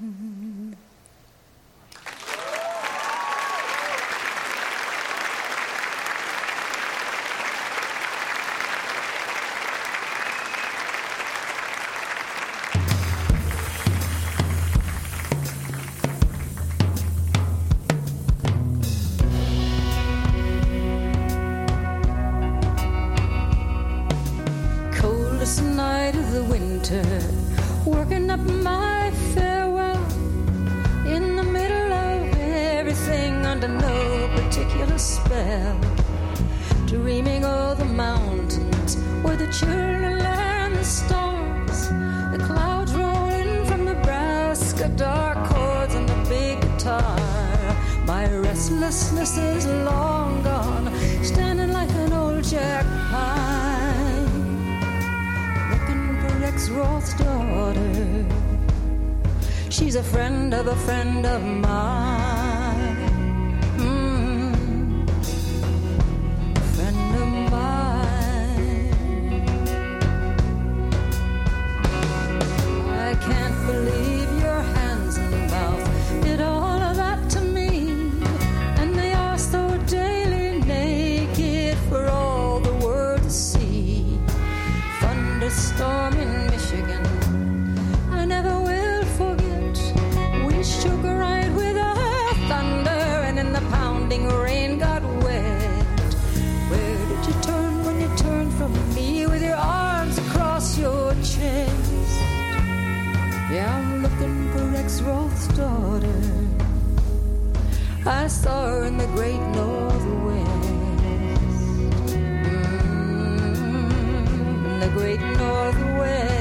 Night of the winter, working up my farewell in the middle of everything under no particular spell, dreaming of the mountains where the children learn the stars, the clouds rolling from Nebraska, dark chords and the big guitar. My restlessness is long gone, standing like an old jack pine, Roth's daughter. She's a friend of mine. A friend of mine. I can't believe your hands and mouth did all of that to me, and they are so daily naked for all the world to see. west. Yeah, I'm looking for Rex Roth's daughter. I saw her in the great Northwest. In the great Northwest.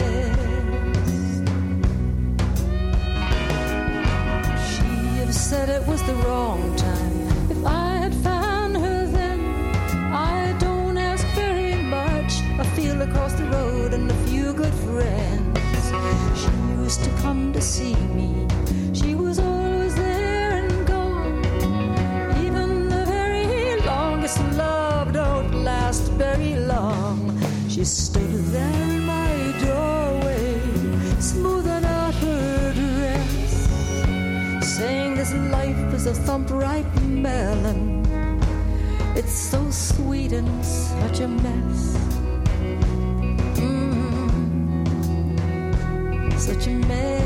She'd said it was the wrong time. If I had found her then, I don't ask very much. A field across the road and a few good friends. She used to come to see me. She was always there and gone. Even the very longest love don't last very long. She stood there in my doorway, smoothing out her dress, saying this life is a thump-ripe melon. It's so sweet and such a mess. Such a mess.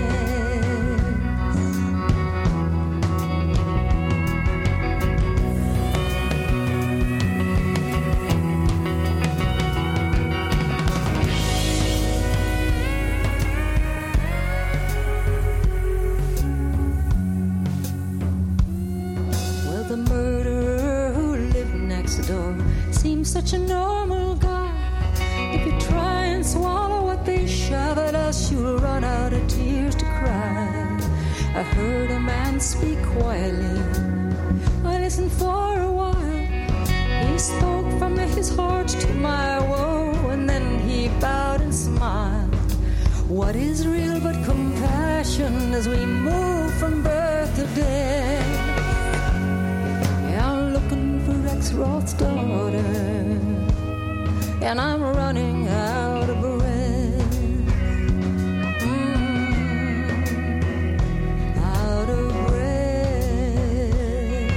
Well, the murderer who lived next door seems such a normal guy. If you try and swallow what they shove at us, you'll run out of tears to cry. I heard a man speak quietly. I listened for a while. He spoke from his heart to my woe, and then he bowed and smiled. What is real but compassion as we move from birth to death? Yeah, I'm looking for Rex Roth's daughter, and I'm running out of breath. Out of breath.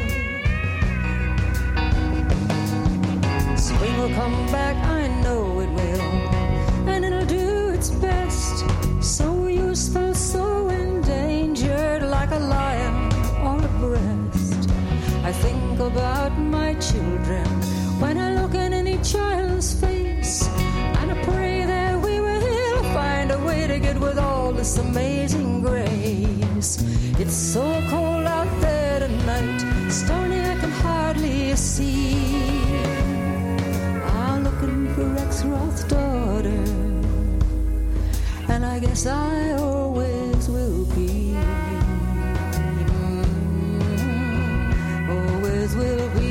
Spring will come back, I know it will, and it'll do its best. So useful, so endangered, like a lion or a breast. I think about my children when I look in any child's face, and I pray that we will find a way to get with all this amazing grace. It's so cold out there tonight, stormy I can hardly see. I'm looking for Rex Roth's daughter, and I guess I always will be. Always will be.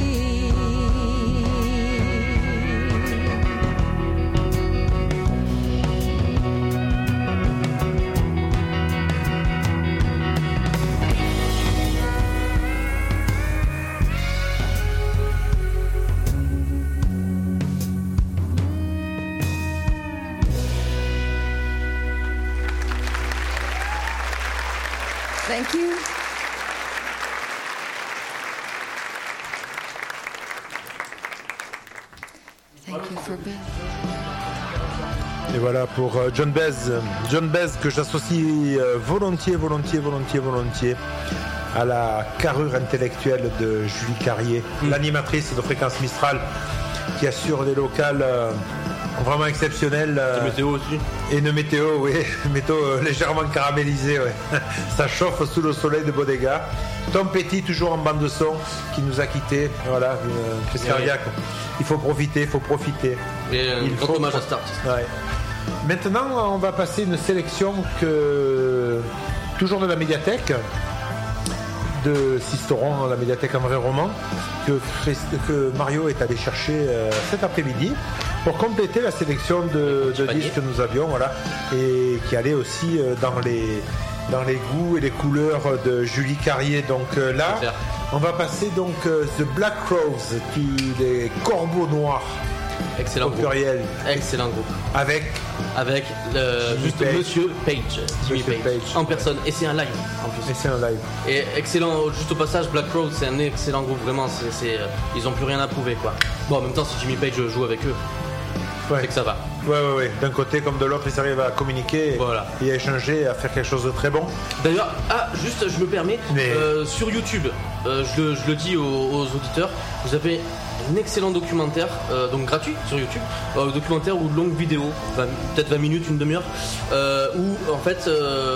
Thank you. Thank you for being. Et voilà pour John Baez. John Baez que j'associe volontiers à la carrure intellectuelle de Julie Carrier, l'animatrice de Fréquence Mistral, qui assure des locales vraiment exceptionnelles. Météo aussi. Et une météo, oui, météo légèrement caramélisée, ouais. Ça chauffe sous le soleil de Bodega. Tom Petty, toujours en bande de son, qui nous a quittés. Voilà, une crise cardiaque. Il faut profiter. Et un grand hommage à cet artiste. Ouais. Maintenant, on va passer une sélection toujours de la médiathèque de Sisteron, la médiathèque en vrai roman, que Mario est allé chercher cet après-midi pour compléter la sélection de disques que nous avions, voilà, et qui allait aussi dans les goûts et les couleurs de Julie Carrier. Donc là, on va passer donc The Black Crows, les corbeaux noirs. Excellent au pluriel. Excellent groupe. Avec juste Page. Monsieur Page, Jimmy Page, en personne. Et c'est un live en plus. Et c'est un live. Et excellent, juste au passage, Black Crowes, c'est un excellent groupe, vraiment. Ils ont plus rien à prouver, quoi. Bon, en même temps, si Jimmy Page joue avec eux, c'est que ça va. Ouais. D'un côté comme de l'autre, ils arrivent à communiquer et à échanger, et à faire quelque chose de très bon. D'ailleurs, juste, je me permets, sur YouTube, je le dis aux auditeurs, vous avez un excellent documentaire, donc gratuit sur YouTube, documentaire ou longue vidéo, peut-être 20 minutes, une demi-heure, où en fait,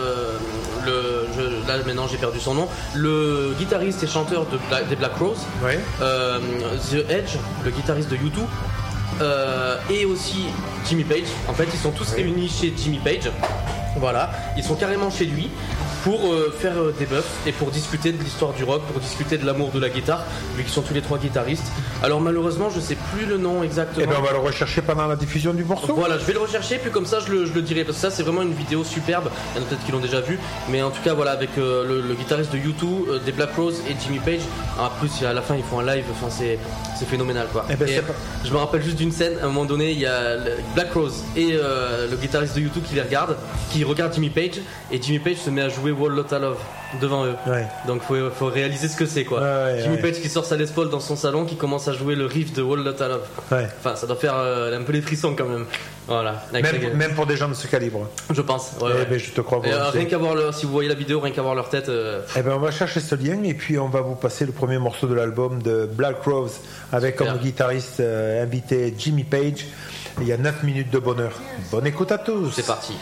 là maintenant j'ai perdu son nom, le guitariste et chanteur des Black Crowes, The Edge, le guitariste de U2, et aussi Jimmy Page. En fait, ils sont tous réunis chez Jimmy Page. Voilà, ils sont carrément chez lui pour faire des buffs et pour discuter de l'histoire du rock, pour discuter de l'amour de la guitare, vu qu'ils sont tous les trois guitaristes. Alors malheureusement, je sais plus le nom exactement. Et ben on va le rechercher pendant la diffusion du morceau. Voilà, je vais le rechercher, puis comme ça je le dirai, parce que ça c'est vraiment une vidéo superbe. Il y en a peut-être qui l'ont déjà vu, mais en tout cas voilà, avec le guitariste de U2, des Black Crowes et Jimmy Page. En plus à la fin ils font un live, enfin c'est phénoménal quoi. Et je me rappelle juste d'une scène, à un moment donné il y a Black Crowes et le guitariste de U2 qui regarde Jimmy Page, et Jimmy Page se met à jouer Whole Lotta Love devant eux. Donc faut réaliser ce que c'est quoi. Jimmy Page qui sort sa Les Paul dans son salon, qui commence à jouer le riff de Whole Lotta Love. Enfin ça doit faire un peu les frissons quand même. Voilà. Même pour des gens de ce calibre. Je pense. Ben, je te crois. Rien qu'à voir si vous voyez la vidéo, rien qu'à voir leur tête. Eh ben on va chercher ce lien et puis on va vous passer le premier morceau de l'album de Black Crowes avec comme guitariste invité Jimmy Page. Il y a 9 minutes de bonheur. Bonne écoute à tous. C'est parti.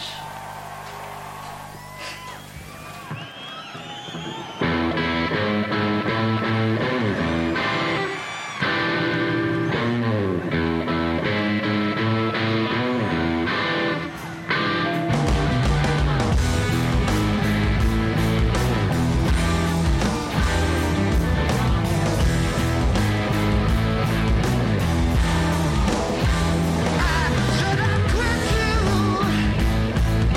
Should I quit you?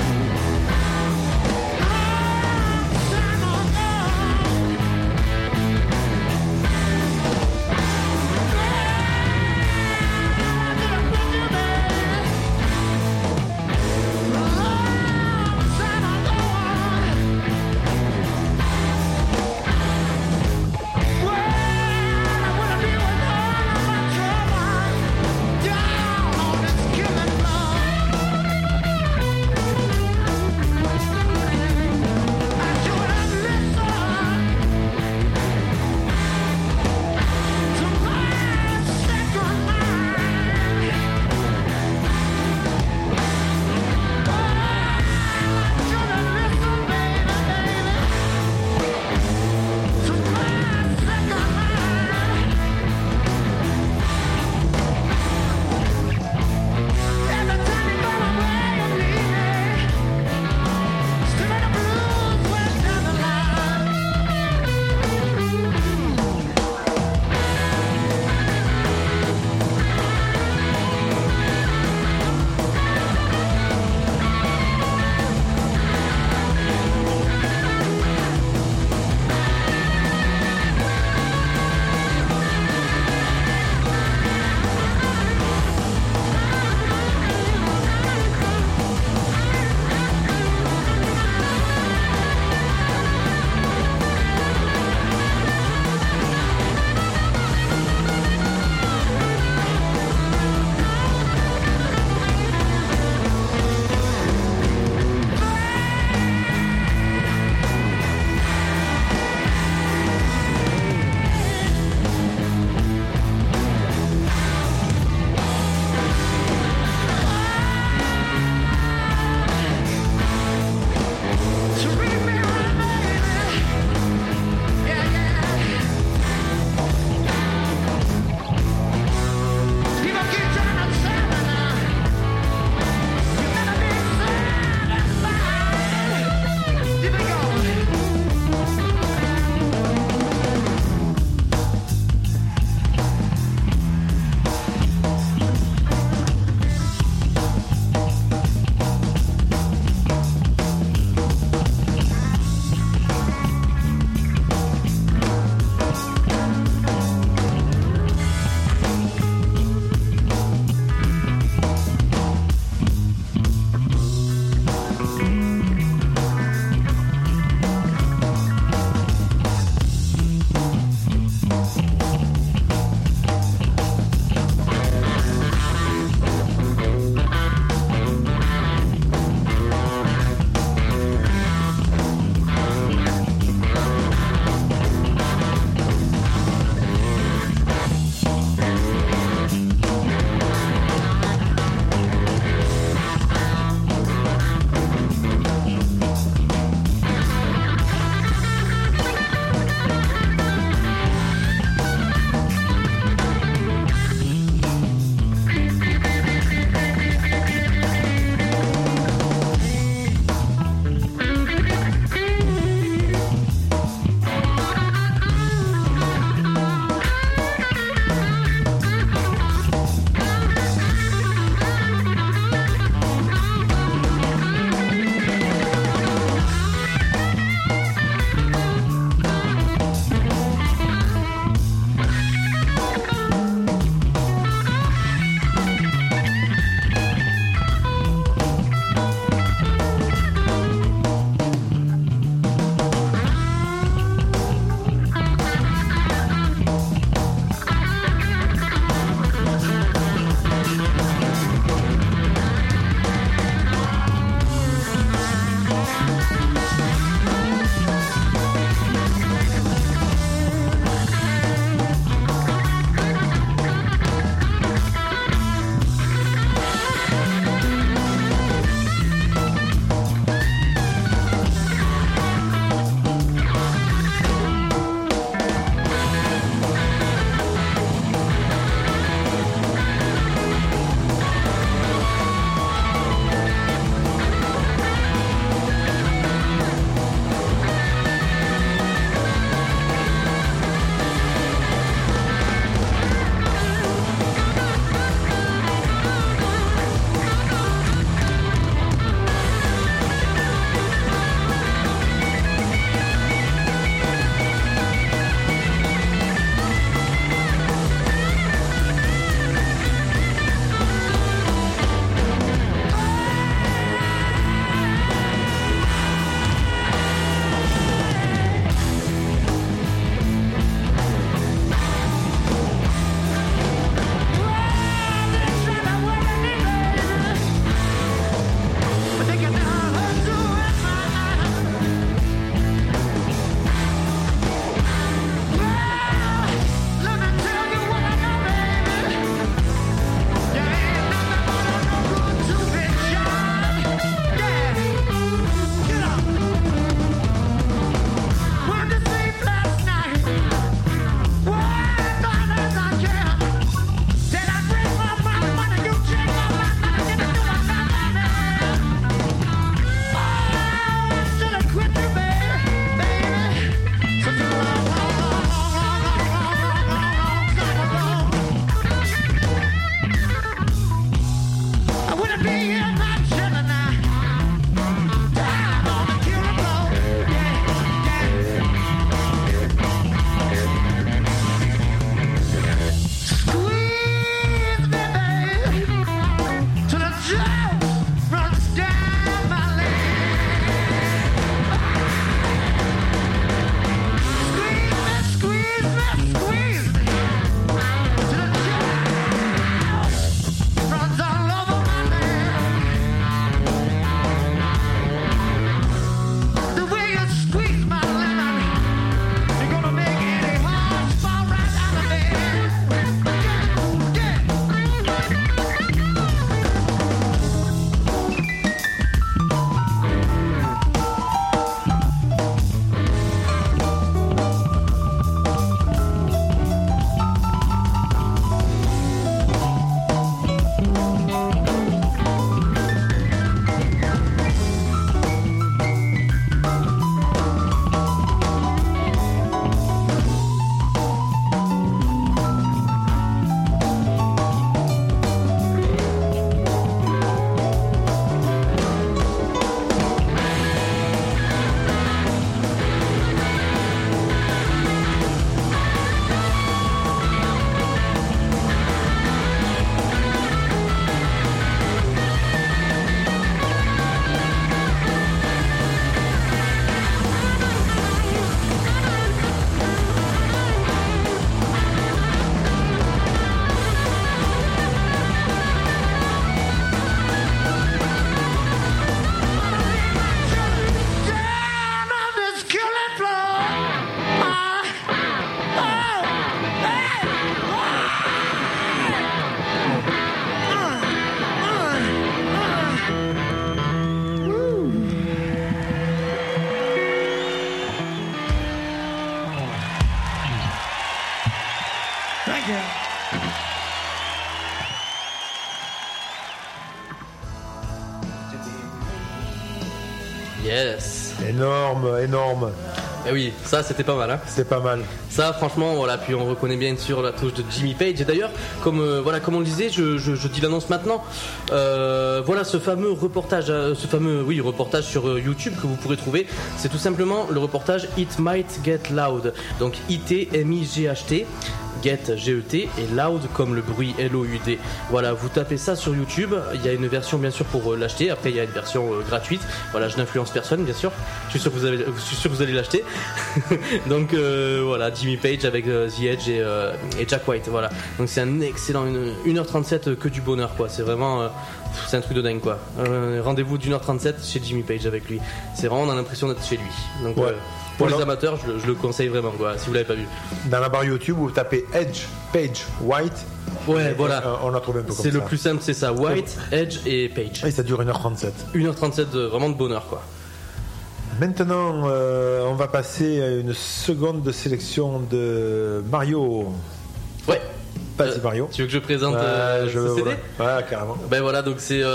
Yes. Énorme. Et oui, ça c'était pas mal, hein. C'est pas mal. Ça, franchement, voilà. Puis on reconnaît bien sûr la touche de Jimmy Page. Et d'ailleurs, comme on le disait, je dis l'annonce maintenant. Voilà, ce fameux reportage, reportage sur YouTube que vous pourrez trouver. C'est tout simplement le reportage It Might Get Loud. Donc ITMIGHT. Get G-E-T et Loud comme le bruit L-O-U-D. Voilà, vous tapez ça sur YouTube. Il y a une version bien sûr pour l'acheter. Après, il y a une version gratuite. Voilà, je n'influence personne, bien sûr. Je suis sûr que vous allez l'acheter. Donc voilà, Jimmy Page avec The Edge et Jack White. Voilà. Donc c'est un excellent 1h37 que du bonheur, quoi. C'est vraiment c'est un truc de dingue, quoi. Rendez-vous d'1h37 chez Jimmy Page avec lui. C'est vraiment, on a l'impression d'être chez lui. Donc ouais. Pour les amateurs, je le conseille vraiment, quoi, si vous l'avez pas vu. Dans la barre YouTube, vous tapez Edge, Page, White. Ouais, voilà. On a trouvé un peu comme ça. C'est le plus simple, c'est ça. White, Edge et Page. Et ça dure 1h37. 1h37, vraiment de bonheur, quoi. Maintenant, on va passer à une seconde sélection de Mario. Ouais. Vas-y Mario. Tu veux que je présente ce CD ? Ouais, carrément. Ben voilà, donc c'est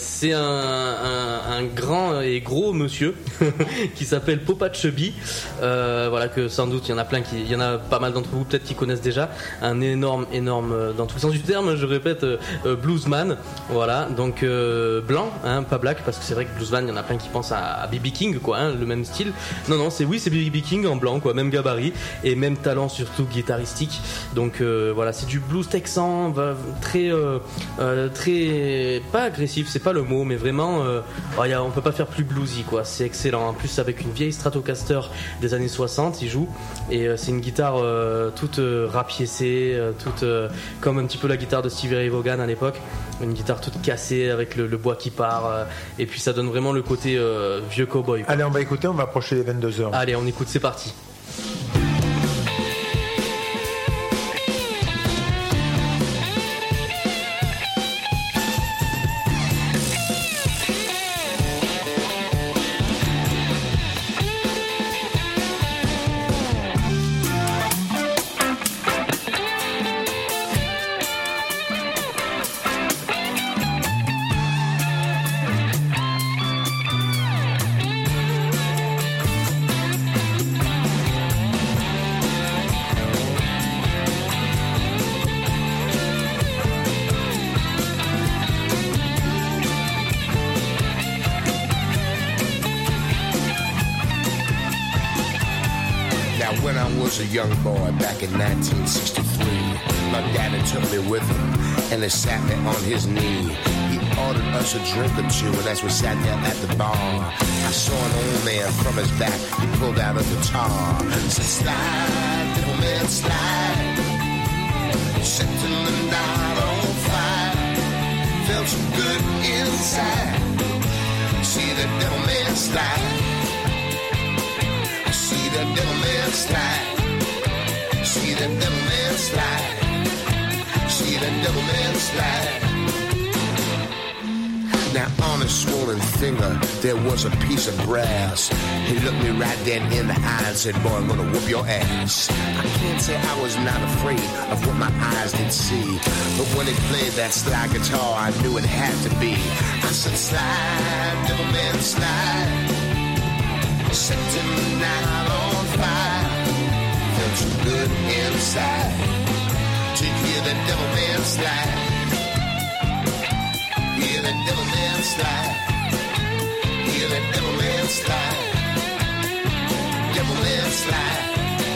un grand et gros monsieur qui s'appelle Popa Chubby. Voilà, que sans doute il y en a pas mal d'entre vous peut-être qui connaissent déjà. Un énorme dans tous les sens du terme, je répète, bluesman. Voilà, donc blanc, hein, pas black, parce que c'est vrai que bluesman, il y en a plein qui pensent à B.B. King, quoi, hein, le même style. Non, c'est B.B. King en blanc, quoi, même gabarit et même talent surtout guitaristique. Donc voilà, c'est du blues texan, très pas agressif, c'est pas le mot, mais vraiment on peut pas faire plus bluesy, quoi. C'est excellent. En plus avec une vieille Stratocaster des années 60, il joue et c'est une guitare toute rapiécée, toute comme un petit peu la guitare de Stevie Ray Vaughan à l'époque, une guitare toute cassée avec le bois qui part et puis ça donne vraiment le côté vieux cowboy, quoi. Allez, on va écouter, on va approcher les 22h. Allez, on écoute, c'est parti. When I was a young boy back in 1963, my daddy took me with him and he sat me on his knee. He ordered us a drink or two and as we sat there at the bar, I saw an old man from his back, he pulled out a guitar. Said slide, little man slide, setting the night on fire. Felt so good inside, see the devil man slide. See the devil man slide. See the devil man slide. See the devil man slide. Now on his swollen finger there was a piece of brass. He looked me right then in the eye and said, boy, I'm gonna whoop your ass. I can't say I was not afraid of what my eyes did see, but when he played that slide guitar I knew it had to be. I said, slide, devil man slide. Setting the night on fire. Felt so good inside to hear the devil man slide. Hear the devil man slide. Hear the devil man slide. Devil man slide.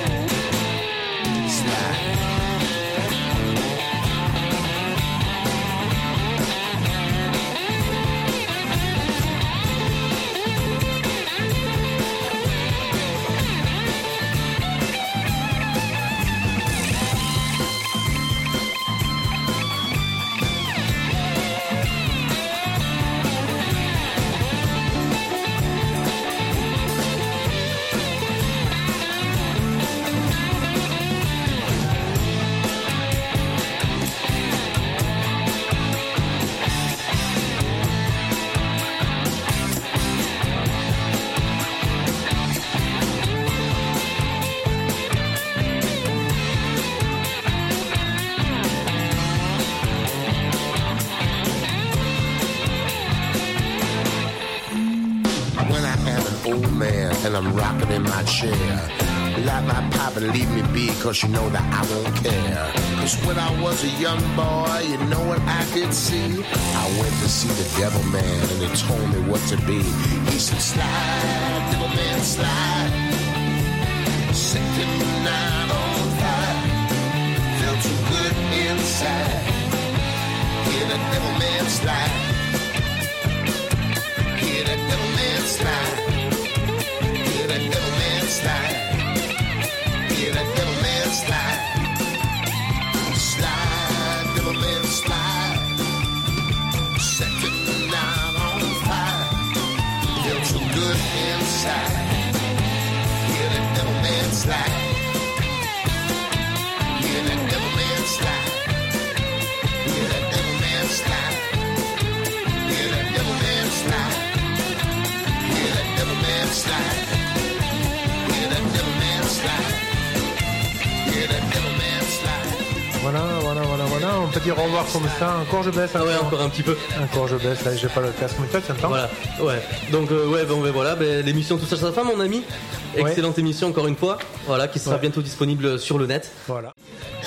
Slide. old man and I'm rocking in my chair. Light my pipe and leave me be, cause you know that I won't care. Cause when I was a young boy, you know what I could see? I went to see the devil man and he told me what to be. He said, slide, devil man, slide. Set him night on fire. Feel too good inside. Hear the devil man slide. Hear the devil man slide. Hear the devil man slide. Hear the devil man slide. Slide, devil man slide. Set the night on fire. Feel too good inside. Hear the devil man slide. Hear the devil man slide. Hear the devil man slide. Hear the devil man slide. Hear the devil man slide. Hear the devil man slide. Hear the devil man slide. Voilà, on peut dire au revoir comme ça. Encore je baisse. Ah ouais, encore un petit peu. Encore je baisse, là, j'ai pas le casque, mais toi tu entends. Voilà, ouais. Donc voilà, l'émission touche à sa fin, mon ami. Excellente émission encore une fois, voilà, qui sera bientôt disponible sur le net. Voilà.